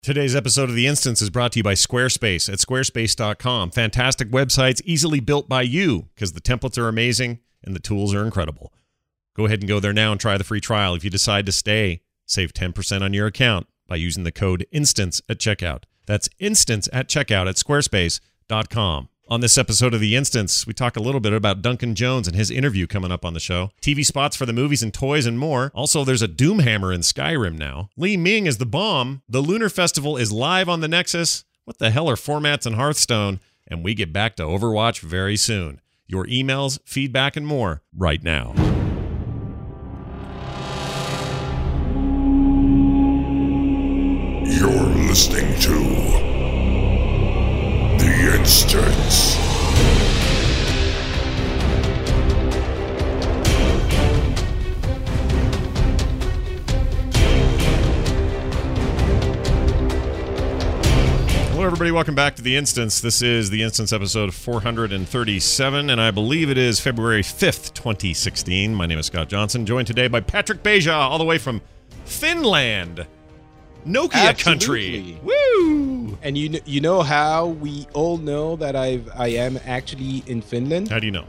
Today's episode of The Instance is brought to you by Squarespace at squarespace.com. Fantastic websites easily built by you because the templates are amazing and the tools are incredible. Go ahead and go there now and try the free trial. If you decide to stay, save 10% on your account by using the code INSTANCE at checkout. That's INSTANCE at checkout at squarespace.com. On this episode of The Instance, we talk a little bit about Duncan Jones and his interview coming up on the show, TV spots for the movies and toys and more. Also, there's a Doomhammer in Skyrim now. Li Ming is the bomb. The Lunar Festival is live on the Nexus. What the hell are formats in Hearthstone? And we get back to Overwatch very soon. Your emails, feedback, and more right now. You're listening to The Instance. Hello, everybody. Welcome back to The Instance. This is The Instance episode 437, and I believe it is February 5th, 2016. My name is Scott Johnson, joined today by Patrick Beja, all the way from Finland. Nokia country. Woo! And you know how we all know that I am actually in Finland? How do you know?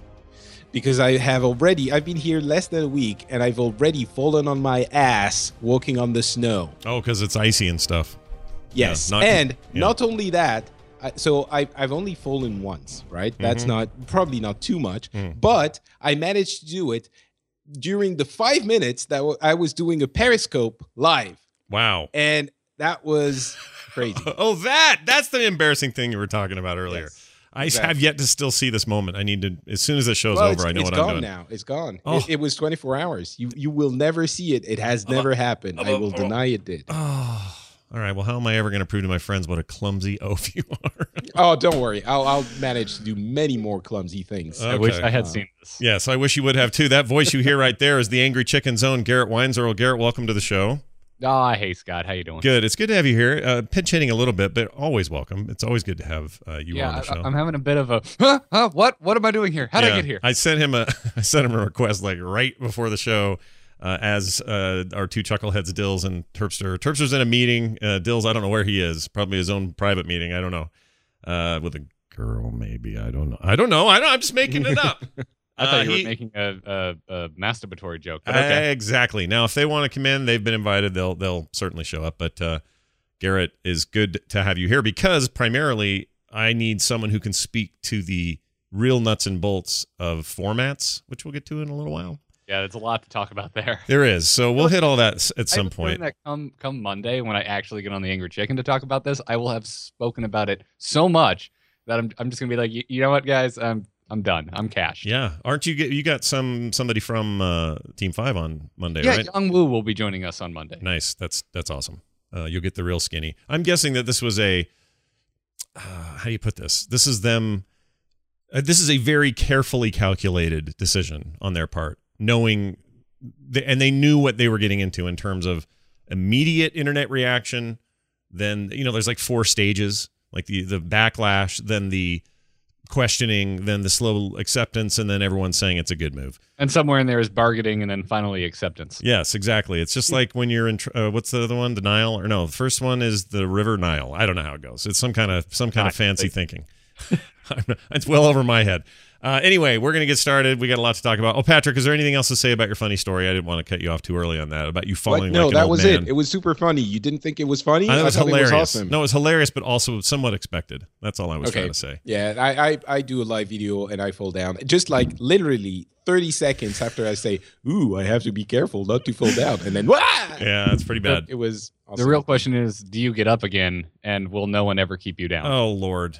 Because I've been here less than a week, and I've already fallen on my ass walking on the snow. Oh, because it's icy and stuff. Yes, not only that, so I've only fallen once, right? That's probably not too much, but I managed to do it during the 5 minutes that I was doing a Periscope live. Wow. And that was crazy. That's the embarrassing thing you were talking about earlier. Yes, I exactly. have yet to still see this moment. I need to, as soon as the show's over, I know what I'm doing. It's gone now. It's gone. Oh. It was 24 hours. You will never see it. It has never happened. I will deny it did. Oh, all right. Well, how am I ever going to prove to my friends what a clumsy oaf you are? Oh, don't worry. I'll manage to do many more clumsy things. Okay. I wish I had seen this. Yes, I wish you would have too. That voice you hear right there is the Angry Chicken's own Garrett Weinzierl. Garrett, welcome to the show. Oh, hey, Scott. How you doing? Good. It's good to have you here. Pinch hitting a little bit, but always welcome. It's always good to have you on the show. I'm having a bit of a, what am I doing here? How did I get here? I sent him a request like right before the show as our two chuckleheads, Dills and Terpster. Terpster's in a meeting. Dills, I don't know where he is. Probably his own private meeting. I don't know. With a girl, maybe. I don't know. I'm just making it up. I thought you were making a masturbatory joke. But okay. Exactly. Now, if they want to come in, they've been invited. They'll certainly show up. But Garrett, is good to have you here because primarily I need someone who can speak to the real nuts and bolts of formats, which we'll get to in a little while. Yeah, there's a lot to talk about there. There is. So we'll hit all that at some point. That come Monday, when I actually get on the Angry Chicken to talk about this, I will have spoken about it so much that I'm just gonna be like, you know what, guys, I'm done. I'm cashed. Yeah, aren't you got somebody from Team 5 on Monday, yeah, right? Young Woo will be joining us on Monday. Nice. That's awesome. You'll get the real skinny. I'm guessing that this was a how do you put this? This is them. This is a very carefully calculated decision on their part, knowing, and they knew what they were getting into in terms of immediate internet reaction. Then there's like 4 stages, like the backlash, then the questioning, then the slow acceptance, and then everyone saying it's a good move. And somewhere in there is bargaining, and then finally acceptance. Yes, exactly. It's just like when you're in what's the other one? Denial, or no? The first one is the River Nile. I don't know how it goes. It's some kind of fancy thinking. It's well over my head. Anyway, we're gonna get started. We got a lot to talk about. Oh, Patrick, is there anything else to say about your funny story? I didn't want to cut you off too early on that about you falling. No, like an that old was man. it. It was super funny. You didn't think it was funny? I thought it was hilarious. It was awesome. No, it was hilarious, but also somewhat expected. That's all I was trying to say. Yeah, I do a live video and I fall down. Just like literally 30 seconds after I say, "Ooh, I have to be careful not to fall down," and then, wah! Yeah, that's pretty bad. It was awesome. The real question is, do you get up again, and will no one ever keep you down? Oh Lord,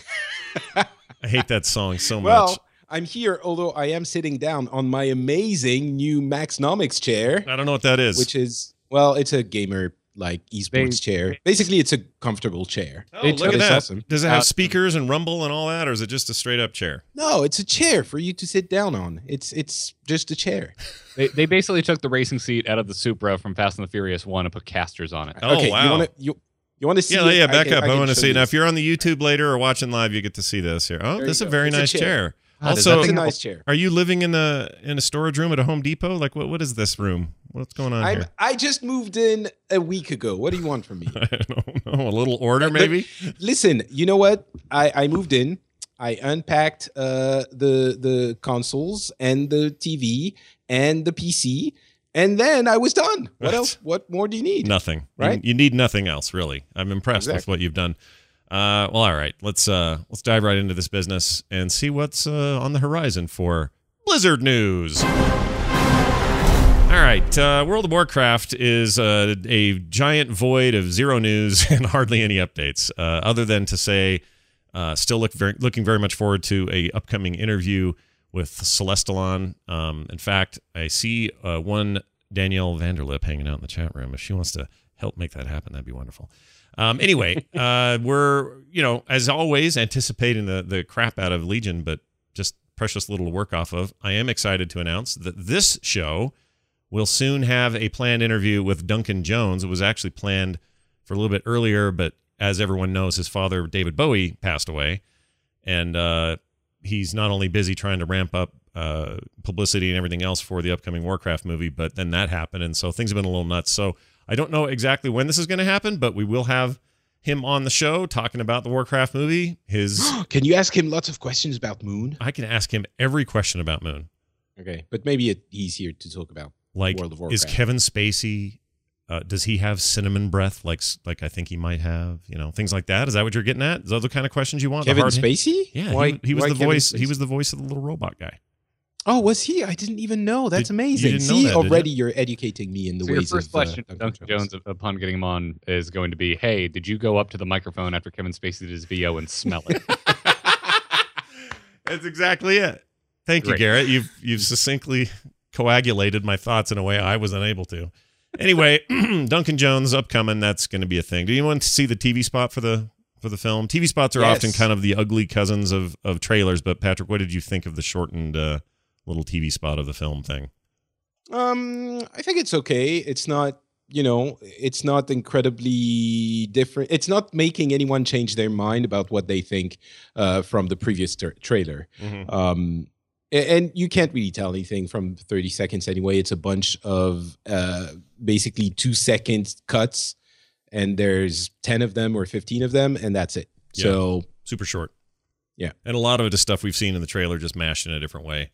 I hate that song so much. Well, I'm here, although I am sitting down on my amazing new Maxnomics chair. I don't know what that is. Which is, well, it's a gamer like esports chair. Basically, it's a comfortable chair. Oh, look at that. Awesome. Does it have speakers and rumble and all that, or is it just a straight up chair? No, it's a chair for you to sit down on. It's just a chair. They basically took the racing seat out of the Supra from Fast and the Furious 1 and put casters on it. Oh, okay, wow. You want to see it? Yeah, back up. I want to show see you it. Now, this. if you're on the YouTube later or watching live, you get to see this here. Oh, this is a very nice chair. Also, It's a nice chair. are you living in a storage room at a Home Depot? Like, what is this room? What's going on here? I just moved in a week ago. What do you want from me? I don't know. A little order, maybe? Listen, you know what? I moved in. I unpacked the consoles and the TV and the PC, and then I was done. What else? What more do you need? Nothing. Right? You need nothing else, really. I'm impressed with Exactly. what you've done. Well, all right. Let's dive right into this business and see what's on the horizon for Blizzard news. All right, World of Warcraft is a giant void of zero news and hardly any updates, other than to say, still looking very much forward to a upcoming interview with Celestalon. In fact, I see one Danielle Vanderlip hanging out in the chat room. If she wants to help make that happen, that'd be wonderful. Anyway, we're, as always, anticipating the crap out of Legion, but just precious little to work off of. I am excited to announce that this show will soon have a planned interview with Duncan Jones. It was actually planned for a little bit earlier, but as everyone knows, his father, David Bowie, passed away. And he's not only busy trying to ramp up publicity and everything else for the upcoming Warcraft movie, but then that happened. And so things have been a little nuts. So I don't know exactly when this is going to happen, but we will have him on the show talking about the Warcraft movie. Can you ask him lots of questions about Moon? I can ask him every question about Moon. Okay, but maybe he's here to talk about Like, World of Warcraft. is Kevin Spacey, does he have cinnamon breath like I think he might have? Things like that. Is that what you're getting at? Is those the kind of questions you want? Kevin Spacey? Yeah, Why, he was why the Kevin voice. Spacey? He was the voice of the little robot guy. Oh, was he? I didn't even know. That's You amazing. didn't know See, that, did you? already you're educating me in the So your ways first of question to Duncan Jones upon getting him on is going to be, hey, did you go up to the microphone after Kevin Spacey did his VO and smell it? That's exactly it. Thank you, Great. Garrett. You've succinctly coagulated my thoughts in a way I was unable to. Anyway, Duncan Jones upcoming. That's going to be a thing. Do you want to see the TV spot for the film? TV spots are Yes. often kind of the ugly cousins of trailers. But Patrick, what did you think of the shortened little TV spot of the film thing? I think it's okay. It's not, it's not incredibly different. It's not making anyone change their mind about what they think from the previous trailer. And you can't really tell anything from 30 seconds anyway. It's a bunch of basically 2-second cuts, and there's 10 of them or 15 of them, and that's it. Yeah. So Super short. Yeah. And a lot of it is stuff we've seen in the trailer, just mashed in a different way.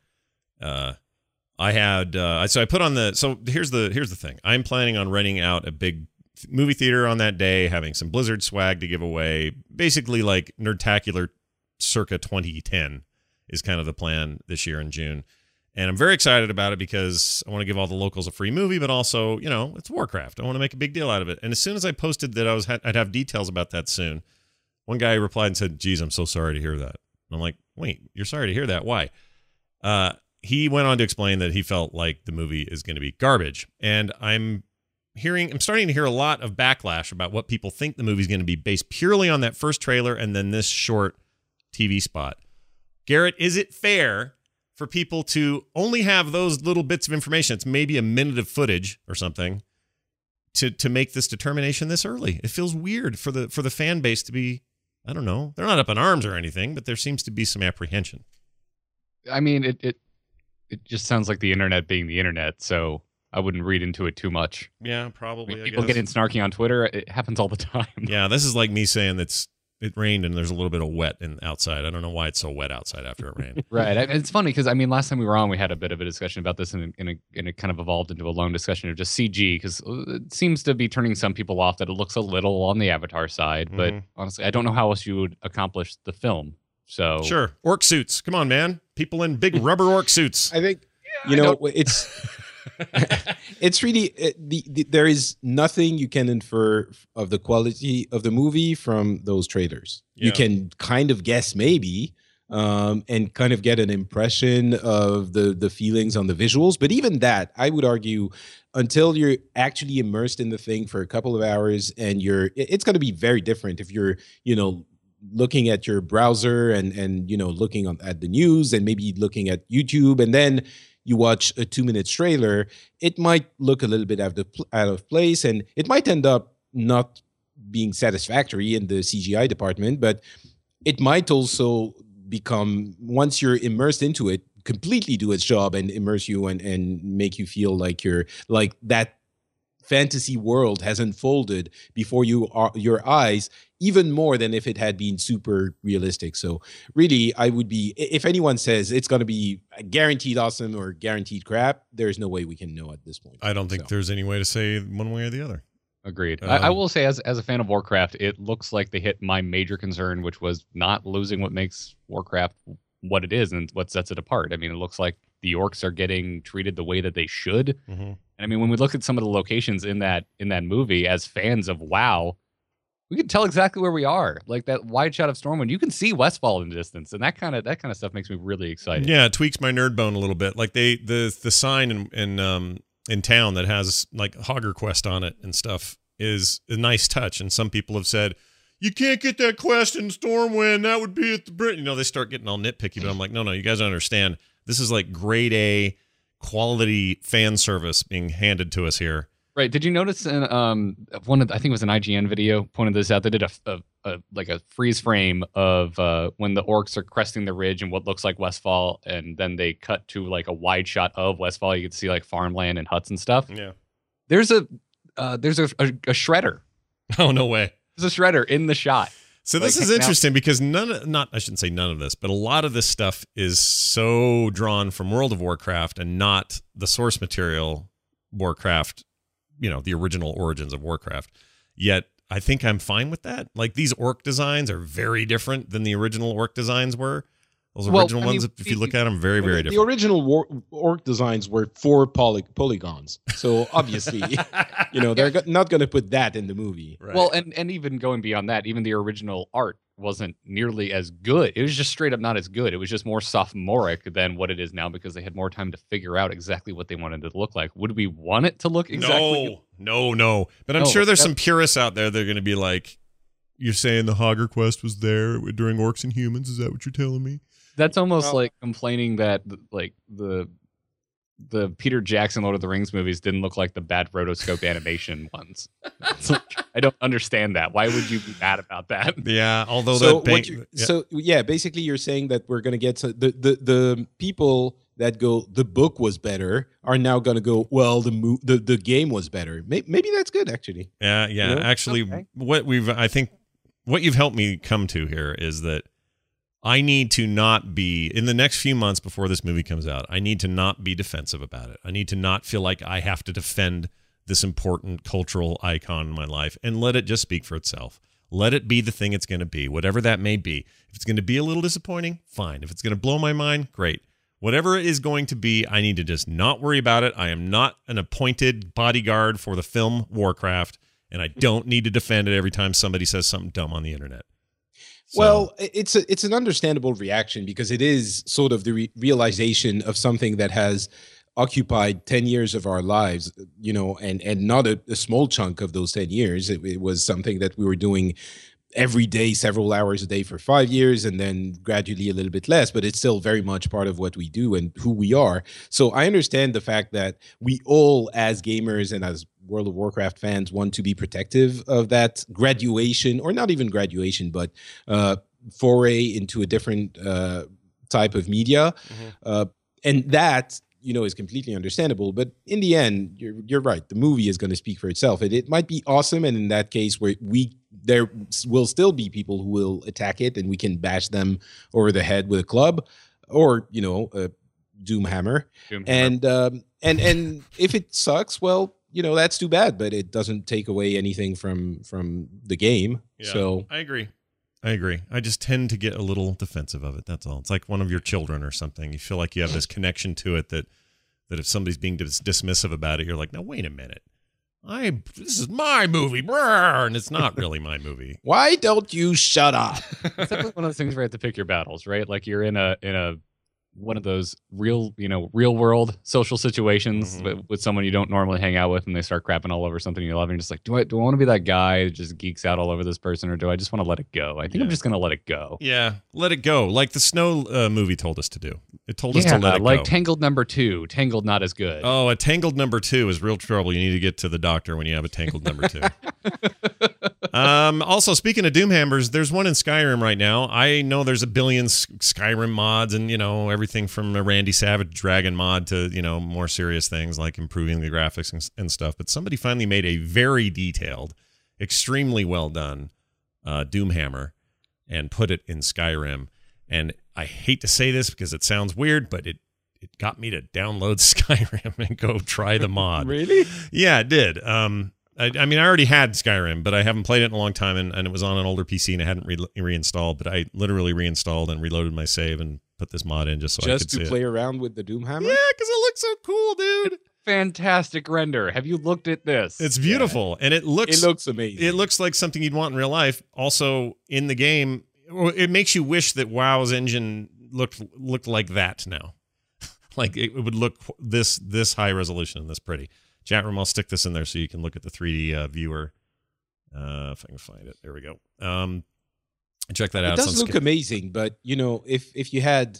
I put on so here's the thing. I'm planning on renting out a big movie theater on that day, having some Blizzard swag to give away. Basically like Nerdtacular circa 2010 is kind of the plan this year in June. And I'm very excited about it because I want to give all the locals a free movie, but also, it's Warcraft. I want to make a big deal out of it. And as soon as I posted that I'd have details about that soon, one guy replied and said, "Geez, I'm so sorry to hear that." And I'm like, "Wait, you're sorry to hear that? Why?" He went on to explain that he felt like the movie is going to be garbage. And I'm starting to hear a lot of backlash about what people think the movie is going to be based purely on that first trailer and then this short TV spot. Garrett, is it fair for people to only have those little bits of information? It's maybe a minute of footage or something to make this determination this early. It feels weird for the fan base to be, I don't know. They're not up in arms or anything, but there seems to be some apprehension. I mean, it just sounds like the internet being the internet, so I wouldn't read into it too much. Yeah, probably. I People guess. getting snarky on Twitter, it happens all the time. Yeah, this is like me saying it rained and there's a little bit of wet outside. I don't know why it's so wet outside after it rained. Right. It's funny because, last time we were on, we had a bit of a discussion about this and it kind of evolved into a long discussion of just CG because it seems to be turning some people off that it looks a little on the Avatar side. But honestly, I don't know how else you would accomplish the film. So Sure. Orc suits. Come on, man. People in big rubber orc suits. I think, it's really there is nothing you can infer of the quality of the movie from those trailers. Yeah. You can kind of guess maybe and kind of get an impression of the feelings on the visuals. But even that, I would argue, until you're actually immersed in the thing for a couple of hours, and it's going to be very different if you're, looking at your browser and looking at the news and maybe looking at YouTube, and then you watch a 2-minute trailer. It might look a little bit out of place, and it might end up not being satisfactory in the CGI department, but it might also become, once you're immersed into it, completely do its job and immerse you and make you feel like you're like that fantasy world has unfolded before your eyes, even more than if it had been super realistic. So really, I would be, if anyone says it's going to be guaranteed awesome or guaranteed crap, there's no way we can know at this point. I don't think there's any way to say one way or the other. Agreed. I will say, as a fan of Warcraft, it looks like they hit my major concern, which was not losing what makes Warcraft what it is and what sets it apart. I mean, it looks like the orcs are getting treated the way that they should. Mm-hmm. And I mean, when we look at some of the locations in that movie, as fans of WoW, we can tell exactly where we are. Like that wide shot of Stormwind, you can see Westfall in the distance, and that kind of stuff makes me really excited. Yeah, it tweaks my nerd bone a little bit. Like the sign in town that has like Hogger Quest on it and stuff is a nice touch. And some people have said, you can't get that quest in Stormwind. That would be at the Brit. You know, they start getting all nitpicky, but I'm like, no, you guys don't understand. This is like grade A quality fan service being handed to us here. Right. Did you notice in I think it was an IGN video pointed this out. They did a freeze frame of when the orcs are cresting the ridge and what looks like Westfall, and then they cut to like a wide shot of Westfall. You could see like farmland and huts and stuff. Yeah. There's a shredder. Oh, no way. There's a shredder in the shot. So this is interesting because I shouldn't say none of this, but a lot of this stuff is so drawn from World of Warcraft and not the source material Warcraft, you know, the original origins of Warcraft. Yet I think I'm fine with that. Like these orc designs are very different than the original orc designs were. Those original ones, if you look at them, very, very different. The original orc designs were 4 polygons. So obviously, you know, they're not going to put that in the movie. Right. Well, and even going beyond that, even the original art wasn't nearly as good. It was just straight up not as good. It was just more sophomoric than what it is now because they had more time to figure out exactly what they wanted it to look like. Would we want it to look exactly? No. But I'm sure there's some purists out there that are going to be like, you're saying the Hogger Quest was there during Orcs and Humans? Is that what you're telling me? That's almost like complaining that like the Peter Jackson Lord of the Rings movies didn't look like the bad rotoscope animation ones. Like, I don't understand that. Why would you be mad about that? Yeah, although basically you're saying that we're going to get the people that go the book was better are now going to go, well, the game was better. Maybe that's good actually. Yeah. You know? Actually, okay. What you've helped me come to here is that I need to not be, in the next few months before this movie comes out, I need to not be defensive about it. I need to not feel like I have to defend this important cultural icon in my life and let it just speak for itself. Let it be the thing it's going to be, whatever that may be. If it's going to be a little disappointing, fine. If it's going to blow my mind, great. Whatever it is going to be, I need to just not worry about it. I am not an appointed bodyguard for the film Warcraft, and I don't need to defend it every time somebody says something dumb on the internet. So. Well, it's an understandable reaction because it is sort of the realization of something that has occupied 10 years of our lives, you know, and not a small chunk of those 10 years. It was something that we were doing every day, several hours a day for 5 years, and then gradually a little bit less, but it's still very much part of what we do and who we are. So I understand the fact that we all, as gamers and as World of Warcraft fans, want to be protective of that graduation, or not even graduation, but foray into a different type of media. Mm-hmm. And that, you know, is completely understandable. But in the end, you're right. The movie is going to speak for itself. It might be awesome, and in that case, there will still be people who will attack it, and we can bash them over the head with a club, or you know, a Doomhammer. And if it sucks, well, you know, that's too bad. But it doesn't take away anything from the game. Yeah, so I agree. I just tend to get a little defensive of it. That's all. It's like one of your children or something. You feel like you have this connection to it that if somebody's being dismissive about it, you're like, no, wait a minute. This is my movie, brr, and it's not really my movie. Why don't you shut up? It's definitely one of those things where you have to pick your battles, right? Like you're in a one of those real world social situations with someone you don't normally hang out with, and they start crapping all over something you love, and you're just like, do I want to be that guy that just geeks out all over this person, or do I just want to let it go? I think I'm just going to let it go. Yeah, let it go. Like the Snow movie told us to do. It told us to let it go. Like Tangled #2. Tangled not as good. Oh, a Tangled #2 is real trouble. You need to get to the doctor when you have a Tangled #2. Also, speaking of Doomhammers, there's one in Skyrim right now. I know there's a billion Skyrim mods and, everything from a Randy Savage Dragon mod to, more serious things like improving the graphics and stuff. But somebody finally made a very detailed, extremely well done Doomhammer and put it in Skyrim. And I hate to say this because it sounds weird, but it got me to download Skyrim and go try the mod. Really? Yeah, it did. I mean, I already had Skyrim, but I haven't played it in a long time, and it was on an older PC, and I hadn't reinstalled. But I literally reinstalled and reloaded my save and put this mod in just so I could see it. Just to play around with the Doomhammer? Yeah, because it looks so cool, dude. Fantastic render. Have you looked at this? It's beautiful, and it looks amazing. It looks like something you'd want in real life. Also, in the game, it makes you wish that WoW's engine looked like that now. Like it would look this high resolution and this pretty. Chat room, I'll stick this in there so you can look at the 3D viewer. If I can find it. There we go. Check that out. It does look amazing, but if you had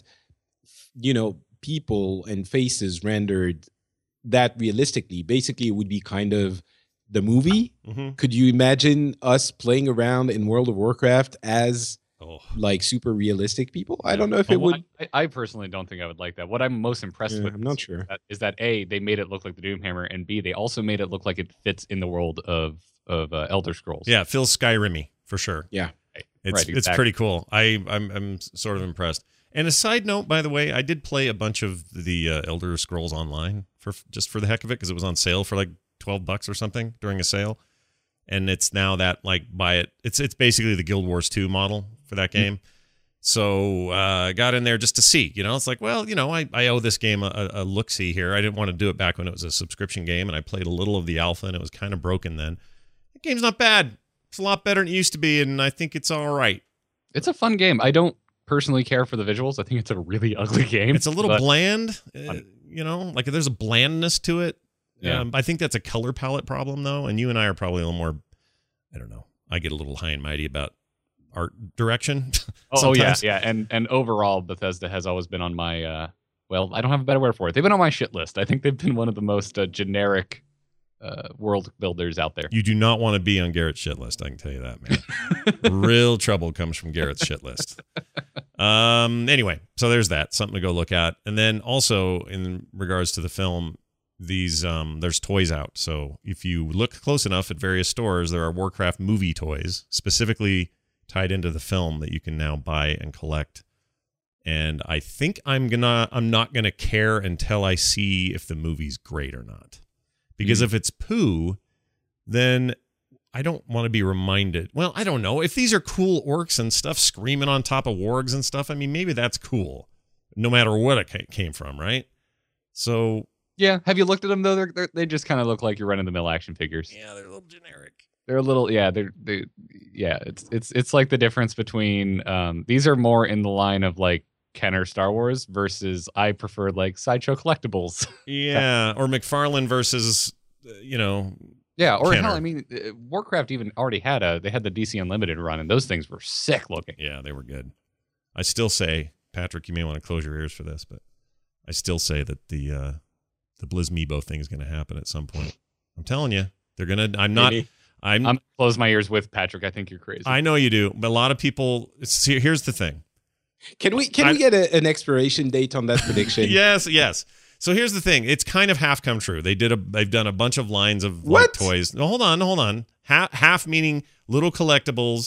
people and faces rendered that realistically, basically it would be kind of the movie. Mm-hmm. Could you imagine us playing around in World of Warcraft as like super realistic people? I don't know if it would. I personally don't think I would like that. What I'm most impressed with, I'm not sure, is that A, they made it look like the Doomhammer, and B, they also made it look like it fits in the world of Elder Scrolls. Yeah, it feels Skyrim-y for sure. Yeah, it's pretty cool. I'm sort of impressed. And a side note, by the way, I did play a bunch of the Elder Scrolls Online for the heck of it because it was on sale for like $12 or something during a sale. And it's now that like buy it. It's basically the Guild Wars 2 model for that game. So I got in there just to see. It's like, well, I owe this game a look-see here. I didn't want to do it back when it was a subscription game, and I played a little of the alpha, and it was kind of broken then. The game's not bad. It's a lot better than it used to be, and I think it's all right. It's a fun game. I don't personally care for the visuals. I think it's a really ugly game. It's a little bland, like there's a blandness to it. Yeah. I think that's a color palette problem, though, and you and I are probably a little more, I don't know, I get a little high and mighty about art direction. Oh yeah. And overall, Bethesda has always been on my, well, I don't have a better word for it. They've been on my shit list. I think they've been one of the most generic world builders out there. You do not want to be on Garrett's shit list, I can tell you that, man. Real trouble comes from Garrett's shit list. Anyway, so there's that. Something to go look at. And then also, in regards to the film, there's toys out. So if you look close enough at various stores, there are Warcraft movie toys specifically tied into the film that you can now buy and collect. And I think I'm not gonna care until I see if the movie's great or not. Because if it's poo, then I don't want to be reminded. Well, I don't know. If these are cool orcs and stuff screaming on top of wargs and stuff, I mean, maybe that's cool, no matter what it came from, right? So yeah, have you looked at them though? They just kind of look like your run-of-the-mill action figures. Yeah, they're a little generic. They're a little, yeah. It's like the difference between these are more in the line of like Kenner Star Wars versus I prefer like Sideshow Collectibles. Yeah, or McFarlane versus Yeah, or Kenner. hell, I mean, Warcraft even already had they had the DC Unlimited run, and those things were sick looking. Yeah, they were good. I still say, Patrick, you may want to close your ears for this, but I still say that the BlizzMeebo thing is going to happen at some point. I'm telling you, they're gonna. I'm close my ears with Patrick. I think you're crazy. I know you do, but a lot of people. Here's the thing. Can we get an expiration date on that prediction? Yes. So here's the thing. It's kind of half come true. They've done a bunch of lines of like, toys. No, hold on. Half meaning little collectibles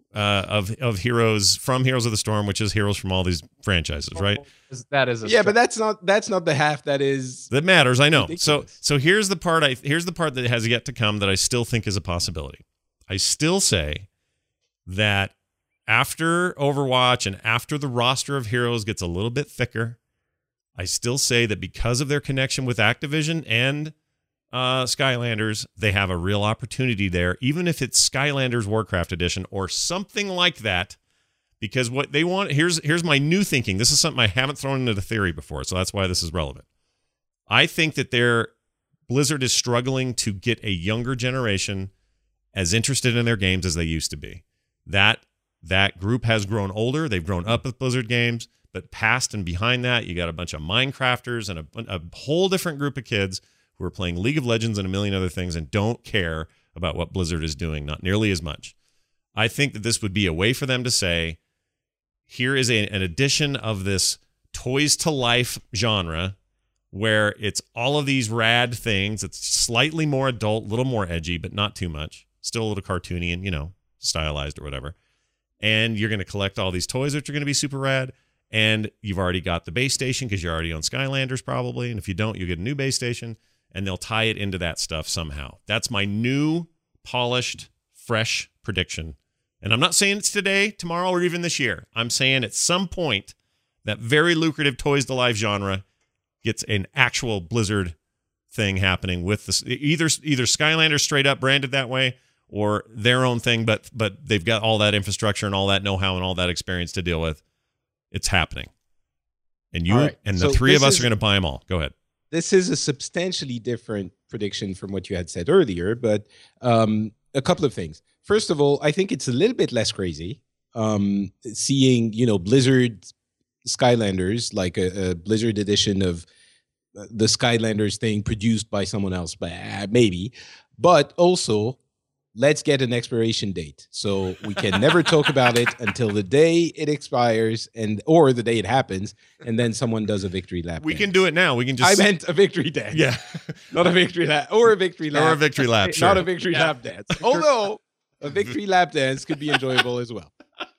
of heroes from Heroes of the Storm, which is heroes from all these franchises, right? That is but that's not the half that matters. I know. Ridiculous. So here's the part that has yet to come that I still think is a possibility. I still say that after Overwatch and after the roster of heroes gets a little bit thicker, I still say that because of their connection with Activision and Skylanders, they have a real opportunity there, even if it's Skylanders Warcraft Edition or something like that. Because what they want, here's my new thinking. This is something I haven't thrown into the theory before, so that's why this is relevant. I think that Blizzard is struggling to get a younger generation as interested in their games as they used to be. That group has grown older. They've grown up with Blizzard games, but past and behind that, you got a bunch of Minecrafters and a whole different group of kids who are playing League of Legends and a million other things and don't care about what Blizzard is doing, not nearly as much. I think that this would be a way for them to say, here is an addition of this toys to life genre where it's all of these rad things. It's slightly more adult, a little more edgy, but not too much. Still a little cartoony and, stylized or whatever. And you're going to collect all these toys, which are going to be super rad. And you've already got the base station because you're already on Skylanders probably. And if you don't, you get a new base station. And they'll tie it into that stuff somehow. That's my new, polished, fresh prediction. And I'm not saying it's today, tomorrow, or even this year. I'm saying at some point that very lucrative Toys to Life genre gets an actual Blizzard thing happening with this, either Skylanders straight up branded that way or their own thing, but they've got all that infrastructure and all that know-how and all that experience to deal with. It's happening. And the three of us are going to buy them all. Go ahead. This is a substantially different prediction from what you had said earlier, but a couple of things. First of all, I think it's a little bit less crazy seeing, Blizzard Skylanders, like a Blizzard edition of the Skylanders thing produced by someone else, maybe. But also, let's get an expiration date so we can never talk about it until the day it expires or the day it happens, and then someone does a victory lap. We can do it now. We can just. I meant a victory dance. Yeah, not a victory lap or a victory lap or a victory lap. Sure. Not a victory lap dance. Although a victory lap dance could be enjoyable as well.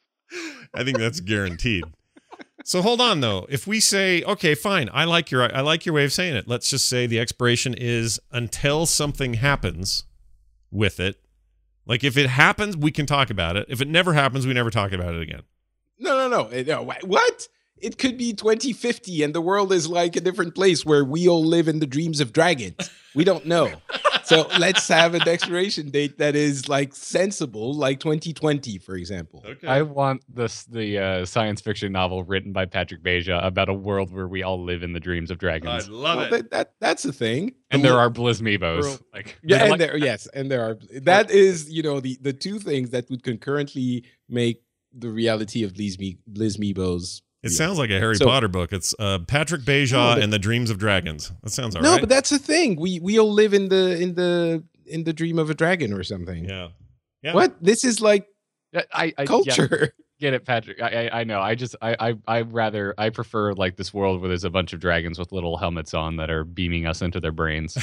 I think that's guaranteed. So hold on though. If we say, okay, fine, I like your way of saying it. Let's just say the expiration is until something happens with it. Like if it happens, we can talk about it. If it never happens, we never talk about it again. No. What? It could be 2050 and the world is like a different place where we all live in the dreams of dragons. We don't know. So let's have an expiration date that is like sensible, like 2020, for example. Okay. I want the science fiction novel written by Patrick Beja about a world where we all live in the dreams of dragons. I love it. That's a thing. And there are Blizzmeebos. That is, the two things that would concurrently make the reality of Blizzmeebos. It sounds like a Harry Potter book. It's Patrick Beja and the Dreams of Dragons. That sounds all right. No, but that's the thing. We all live in the dream of a dragon or something. Yeah. What? This is like culture. Get it, Patrick. I know. I prefer like this world where there's a bunch of dragons with little helmets on that are beaming us into their brains.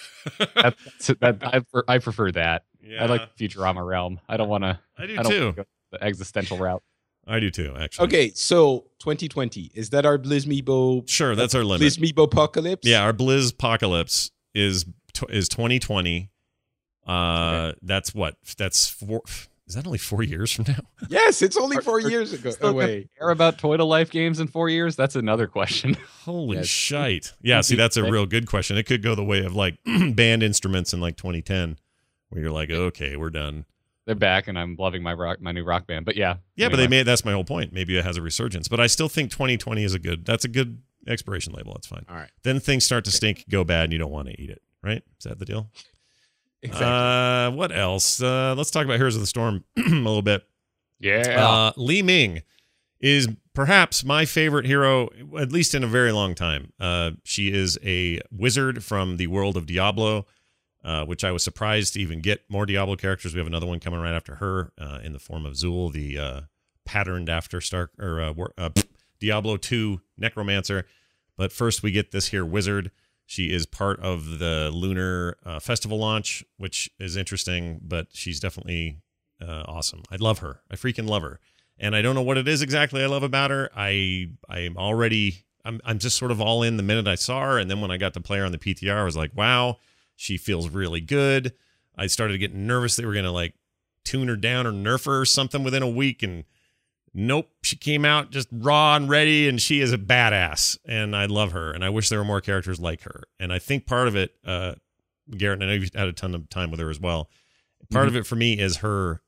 I prefer that. Yeah. I like the Futurama realm. I don't want to. I do too. Go the existential route. I do too, actually. Okay, so 2020, is that our Blizzmeebo? Sure, that's our limit. Blizzmeebo apocalypse? Yeah, our Blizz apocalypse is 2020. That's what? That's 4. Is that only 4 years from now? Yes, it's only 4 years ago. Away. Care about Toy to Life games in 4 years? That's another question. Holy shite! Yeah, see, that's a real good question. It could go the way of like band instruments in like 2010, where you're like, okay, we're done. They're back, and I'm loving my new rock band. But yeah, anyway. But that's my whole point. Maybe it has a resurgence, but I still think 2020 is a good expiration label. That's fine. All right. Then things start to stink, go bad, and you don't want to eat it. Right? Is that the deal? Exactly. What else? Let's talk about Heroes of the Storm a little bit. Yeah. Li Ming is perhaps my favorite hero, at least in a very long time. She is a wizard from the world of Diablo. Which I was surprised to even get more Diablo characters. We have another one coming right after her in the form of Zul, the patterned after Diablo 2 necromancer. But first we get this here wizard. She is part of the Lunar Festival launch, which is interesting, but she's definitely awesome. I love her. I freaking love her. And I don't know what it is exactly I love about her. I'm just sort of all in the minute I saw her. And then when I got to play her on the PTR, I was like, wow. She feels really good. I started getting nervous they were going to like tune her down or nerf her or something within a week. And nope, she came out just raw and ready, and she is a badass. And I love her. And I wish there were more characters like her. And I think part of it, Garrett, and I know you've had a ton of time with her as well. Part of it for me is her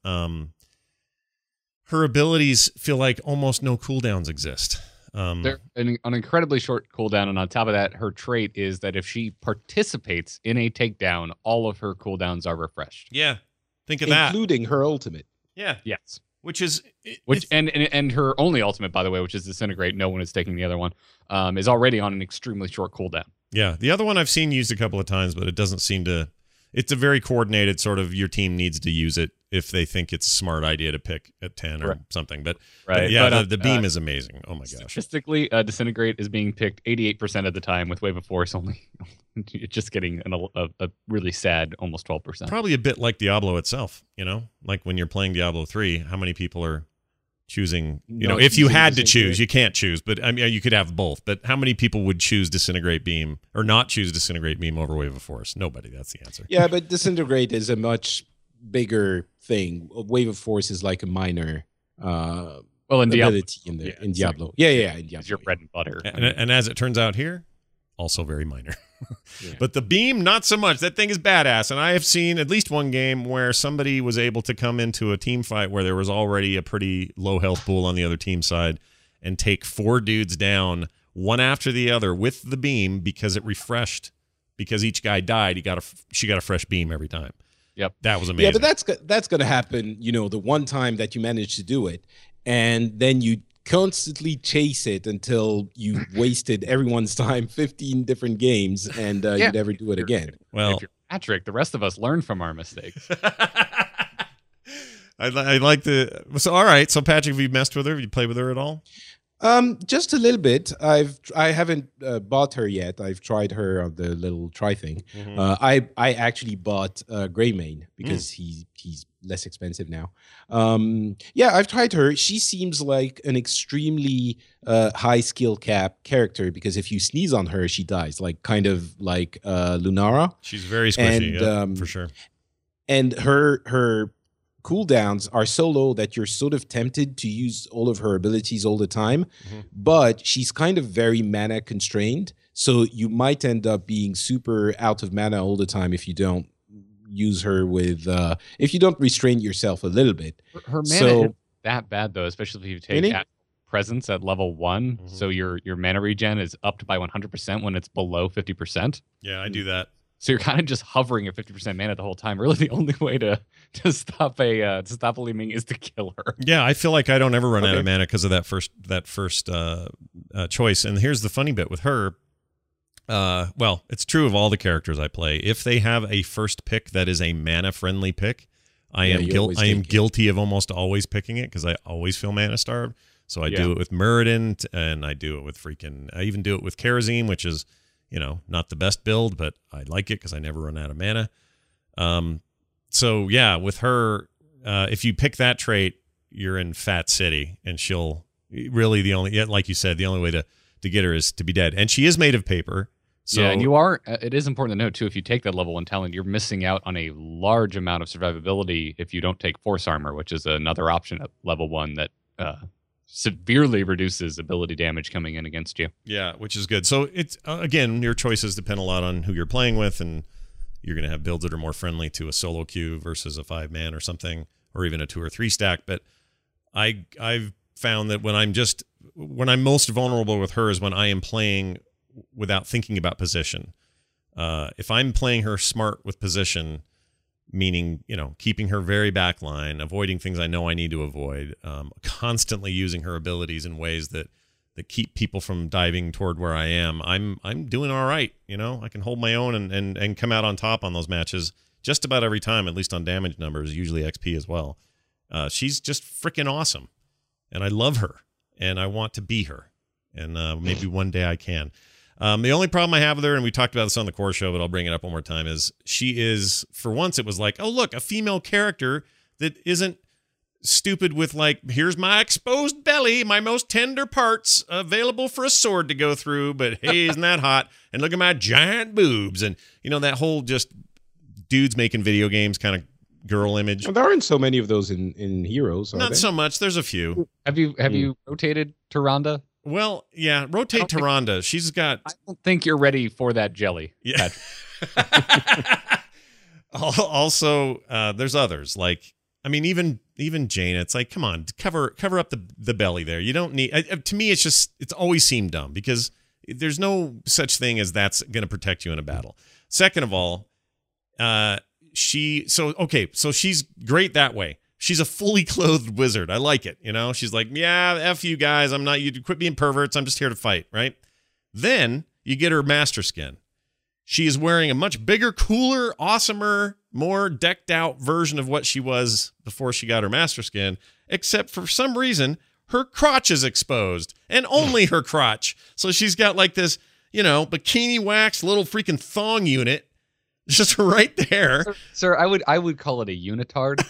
abilities feel like almost no cooldowns exist. They're an incredibly short cooldown, and on top of that, her trait is that if she participates in a takedown, all of her cooldowns are refreshed. Yeah, think of that, including her ultimate. Yeah, yes, and her only ultimate, by the way, which is Disintegrate. No one is taking the other one. Is already on an extremely short cooldown. Yeah, the other one I've seen used a couple of times, but it doesn't seem to. It's a very coordinated sort of. Your team needs to use it if they think it's a smart idea to pick at 10 or something. But Right. yeah, But, the beam is amazing. Oh my gosh. Statistically, Disintegrate is being picked 88% of the time, with Wave of Force only it's just getting a really sad almost 12%. Probably a bit like Diablo itself, like when you're playing Diablo 3, how many people are choosing, Not if you choosing had to Disintegrate. choose, you can't choose, but I mean, you could have both, but how many people would choose Disintegrate Beam or not choose Disintegrate Beam over Wave of Force? Nobody. That's the answer. Yeah, but Disintegrate is a much bigger thing. Wave of Force is like a minor Well, in Diablo, ability in yeah, in it's Diablo. Yeah, in Diablo. it's your bread and butter. And as it turns out here, also very minor. Yeah. But the beam, not so much. That thing is badass. And I have seen at least one game where somebody was able to come into a team fight where there was already a pretty low health pool on the other team side and take 4 dudes down one after the other with the beam because it refreshed. Because each guy died, she got a fresh beam every time. Yep. That was amazing. Yeah, but that's going to happen, the one time that you manage to do it, and then you constantly chase it until you wasted everyone's time, 15 different games, and you never do it again. Well, If you're Patrick, the rest of us learn from our mistakes. I like the. So all right. So Patrick, have you messed with her? Have you played with her at all? Just a little bit. I haven't bought her yet. I've tried her on the little try thing. I actually bought Greymane because he's less expensive now. Yeah, I've tried her. She seems like an extremely high skill cap character because if you sneeze on her, she dies. Kind of like Lunara. She's very squishy, And, for sure. And her cooldowns are so low that you're sort of tempted to use all of her abilities all the time, but she's kind of very mana constrained, so you might end up being super out of mana all the time if you don't use her with if you don't restrain yourself a little bit. Her mana So- isn't that bad though, especially if you take Really? Astral Presence at level 1. So your mana regen is upped by 100% when it's below 50%. Yeah, I do that. So you're kind of just hovering at 50% mana the whole time. Really, the only way to stop a Liming is to kill her. Yeah, I feel like I don't ever run out Okay. of mana because of that first choice. And here's the funny bit with her. Well, it's true of all the characters I play. If they have a first pick that is a mana friendly pick, I Yeah, am you always take it. guilty of almost always picking it because I always feel mana starved. So I do it with Muradin, and I do it with I even do it with Karazim, which is, not the best build, but I like it because I never run out of mana. So yeah, with her, if you pick that trait, you're in Fat City, and she'll really like you said, the only way to get her is to be dead, and she is made of paper. So yeah, and you are. It is important to note too. If you take that level 1 talent, you're missing out on a large amount of survivability if you don't take Force Armor, which is another option at level 1 that severely reduces ability damage coming in against you. yeah, which is good. So it's again, your choices depend a lot on who you're playing with, and you're going to have builds that are more friendly to a solo queue versus a 5-man or something, or even a 2 or 3 stack. But I've found that when I'm most vulnerable with her is when I am playing without thinking about position. If I'm playing her smart with position, meaning, keeping her very back line, avoiding things I know I need to avoid, constantly using her abilities in ways that keep people from diving toward where I am, I'm doing all right. I can hold my own and come out on top on those matches just about every time, at least on damage numbers, usually XP as well. She's just freaking awesome, and I love her, and I want to be her, and maybe one day I can. The only problem I have with her, and we talked about this on the core show, but I'll bring it up one more time, is she is, for once, it was like, oh, look, a female character that isn't stupid with here's my exposed belly, my most tender parts available for a sword to go through, but hey, isn't that hot? And look at my giant boobs. And, that whole just dudes making video games kind of girl image. Well, there aren't so many of those in Heroes, are Not there? so much. There's a few. Have you rotated Tyrande? Well, yeah, rotate Tyrande. She's got... I don't think you're ready for that jelly. Yeah. Also, there's others even Jaina. It's like, come on, cover up the belly there. You don't need. To me, it's always seemed dumb because there's no such thing as that's going to protect you in a battle. Second of all, so she's great that way. She's a fully clothed wizard. I like it. She's like, yeah, F you guys. You quit being perverts. I'm just here to fight. Right. Then you get her master skin. she is wearing a much bigger, cooler, awesomer, more decked out version of what she was before she got her master skin, except for some reason, her crotch is exposed, and only her crotch. So she's got like this, bikini wax little freaking thong unit just right there. Sir, I would call it a unitard.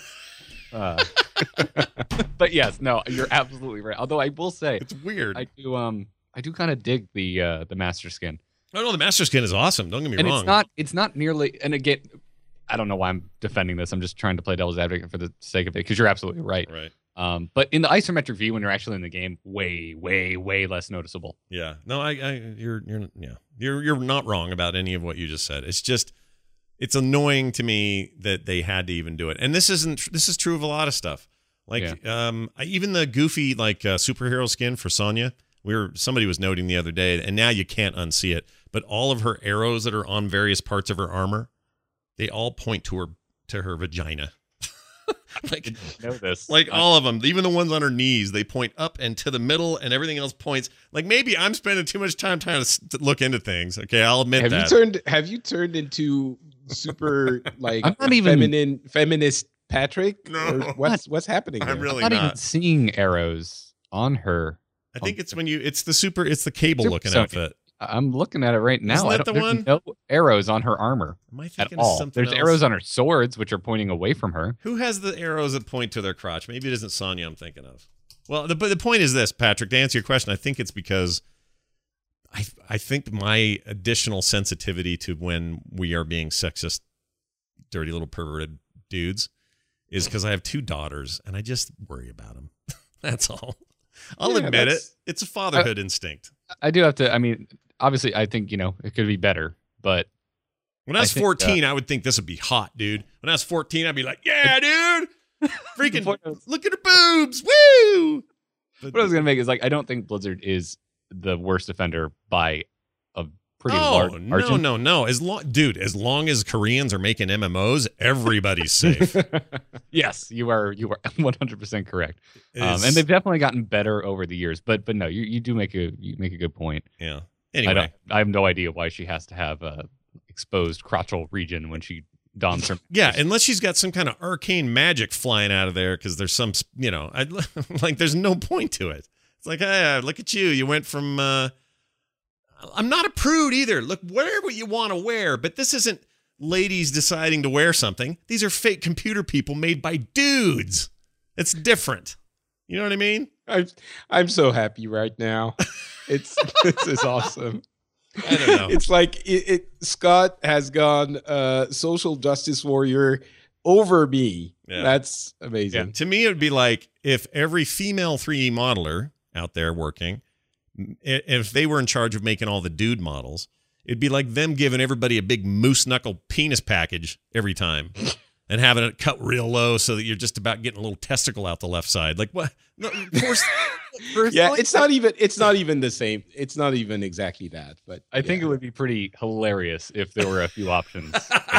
But yes, no, you're absolutely right. Although I will say It's weird. I do kind of dig the master skin. Oh no, the master skin is awesome. Don't get me And wrong. it's not nearly, and again, I don't know why I'm defending this. I'm just trying to play devil's advocate for the sake of it, because you're absolutely right. Right. But in the isometric view, when you're actually in the game, way, way, way less noticeable. Yeah. No, you're not wrong about any of what you just said. It's just, it's annoying to me that they had to even do it. And this is true of a lot of stuff. Like, even the goofy, superhero skin for Sonya, somebody was noting the other day, and now you can't unsee it, but all of her arrows that are on various parts of her armor, they all point to her vagina. I didn't know this. Like all of them, even the ones on her knees, they point up and to the middle, and everything else points. Like maybe I'm spending too much time trying to look into things. Okay, I'll admit that. Have you turned into super I'm not even feminist Patrick? No. Or what's happening? I'm there? really I'm not even not. seeing arrows on her. I think it's it's the cable Super looking Sonya. outfit. I'm looking at it right now. Isn't that the there's one? no arrows on her armor Am I at thinking of all. something There's else? arrows on her swords, which are pointing away from her. Who has the arrows that point to their crotch? Maybe it isn't Sonya I'm thinking of. Well, the point is this, Patrick, to answer your question, I think it's because I think my additional sensitivity to when we are being sexist, dirty little perverted dudes is because I have 2 daughters and I just worry about them. That's all. I'll admit it. It's a fatherhood instinct. I do have to, obviously, I think, it could be better, but When I was 14, I would think this would be hot, dude. When I was 14, I'd be like, yeah, dude. Freaking look at her boobs. Woo! But what I was going to make is I don't think Blizzard is the worst offender by a pretty large margin. No. As long as Koreans are making MMOs, everybody's safe. Yes, you are 100% correct. And they've definitely gotten better over the years. But no, you do make a good point. Yeah. Anyway, I have no idea why she has to have a exposed crotchal region when she dons her. Yeah, unless she's got some kind of arcane magic flying out of there, because there's some, there's no point to it. It's like, hey, look at you. You went from. I'm not a prude either. Look, wear what you want to wear, but this isn't ladies deciding to wear something. These are fake computer people made by dudes. It's different. You know what I mean? I'm so happy right now. This is awesome. I don't know. It's like Scott has gone social justice warrior over me. Yeah. That's amazing. Yeah. To me, it would be like if every female 3D modeler out there working, if they were in charge of making all the dude models, it'd be like them giving everybody a big moose knuckle penis package every time and having it cut real low so that you're just about getting a little testicle out the left side. Like what? No, of course. Yeah, it's not even the same. It's not even exactly that, but I think it would be pretty hilarious if there were a few options.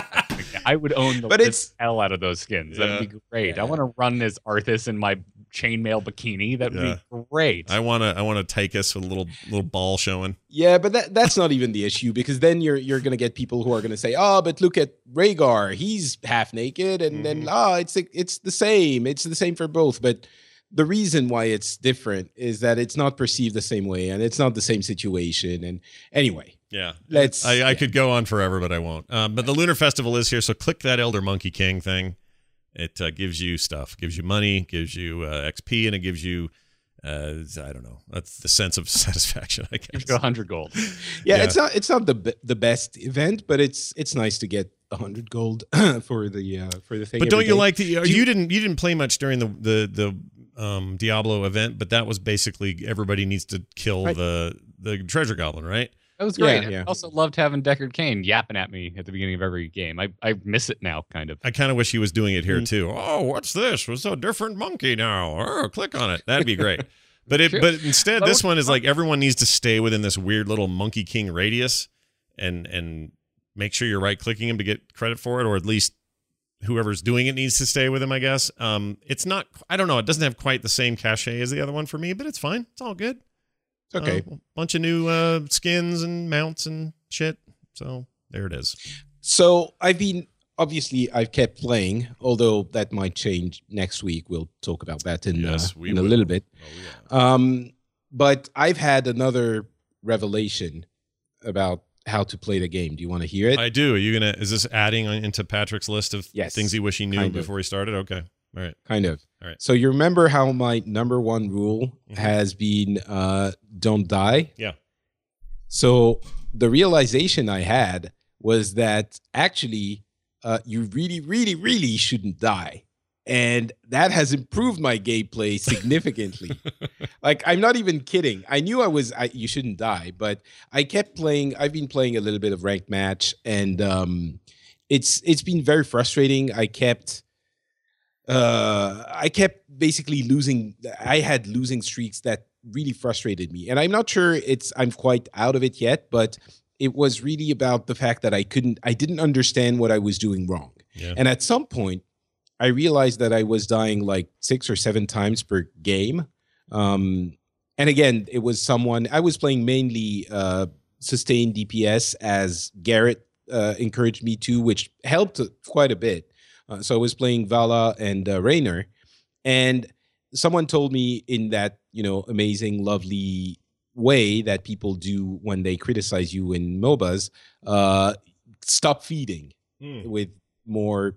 I would own the hell out of those skins. That'd be great. Yeah. I want to run as Arthas in my chainmail bikini. That'd be great. I want to Tychus with a little ball showing. Yeah, but that's not even the issue, because then you're gonna get people who are gonna say, oh, but look at Rhaegar, he's half naked, and then it's the same. It's the same for both, but. The reason why it's different is that it's not perceived the same way, and it's not the same situation. And anyway, yeah, I could go on forever, but I won't. But the Lunar Festival is here, so click that Elder Monkey King thing. It gives you stuff, gives you money, gives you XP, and it gives you I don't know. That's the sense of satisfaction, I guess. Gives you 100 gold. Yeah, it's not the best event, but it's nice to get 100 gold for the thing. But don't you like you didn't play much during the Diablo event, but that was basically everybody needs to kill the treasure goblin, right? That was great. Yeah. I also loved having Deckard Cain yapping at me at the beginning of every game. I miss it now, kind of. I kind of wish he was doing it here too. Oh, what's this? What's a different monkey now? Oh, click on it. That'd be great. But instead, this one is like everyone needs to stay within this weird little Monkey King radius, and make sure you're right clicking him to get credit for it, or at least whoever's doing it needs to stay with him, I guess. It's not, I don't know, it doesn't have quite the same cachet as the other one for me, but it's fine. It's all good. Okay. Bunch of new skins and mounts and shit. So There it is. So I've kept playing, although that might change next week. We'll talk about that in a little bit. Oh, yeah. But I've had another revelation about how to play the game. Do you want to hear it? I do. Is this adding into Patrick's list of things he wish he knew before he started? Okay. All right. Kind of. All right. So you remember how my number one rule has been don't die? Yeah. So the realization I had was that actually you really, really, really shouldn't die. And that has improved my gameplay significantly. Like, I'm not even kidding. I knew you shouldn't die, but I kept playing. I've been playing a little bit of ranked match, and it's been very frustrating. I kept basically losing. I had losing streaks that really frustrated me. And I'm not sure I'm quite out of it yet, but it was really about the fact that I didn't understand what I was doing wrong. Yeah. And at some point, I realized that I was dying like 6 or 7 times per game. And again, it was I was playing mainly sustained DPS, as Garrett encouraged me to, which helped quite a bit. So I was playing Vala and Raynor. And someone told me in that, amazing, lovely way that people do when they criticize you in MOBAs, stop feeding with more,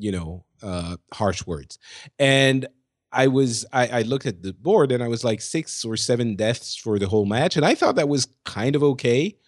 harsh words. And I looked at the board and I was like 6 or 7 deaths for the whole match. And I thought that was kind of okay.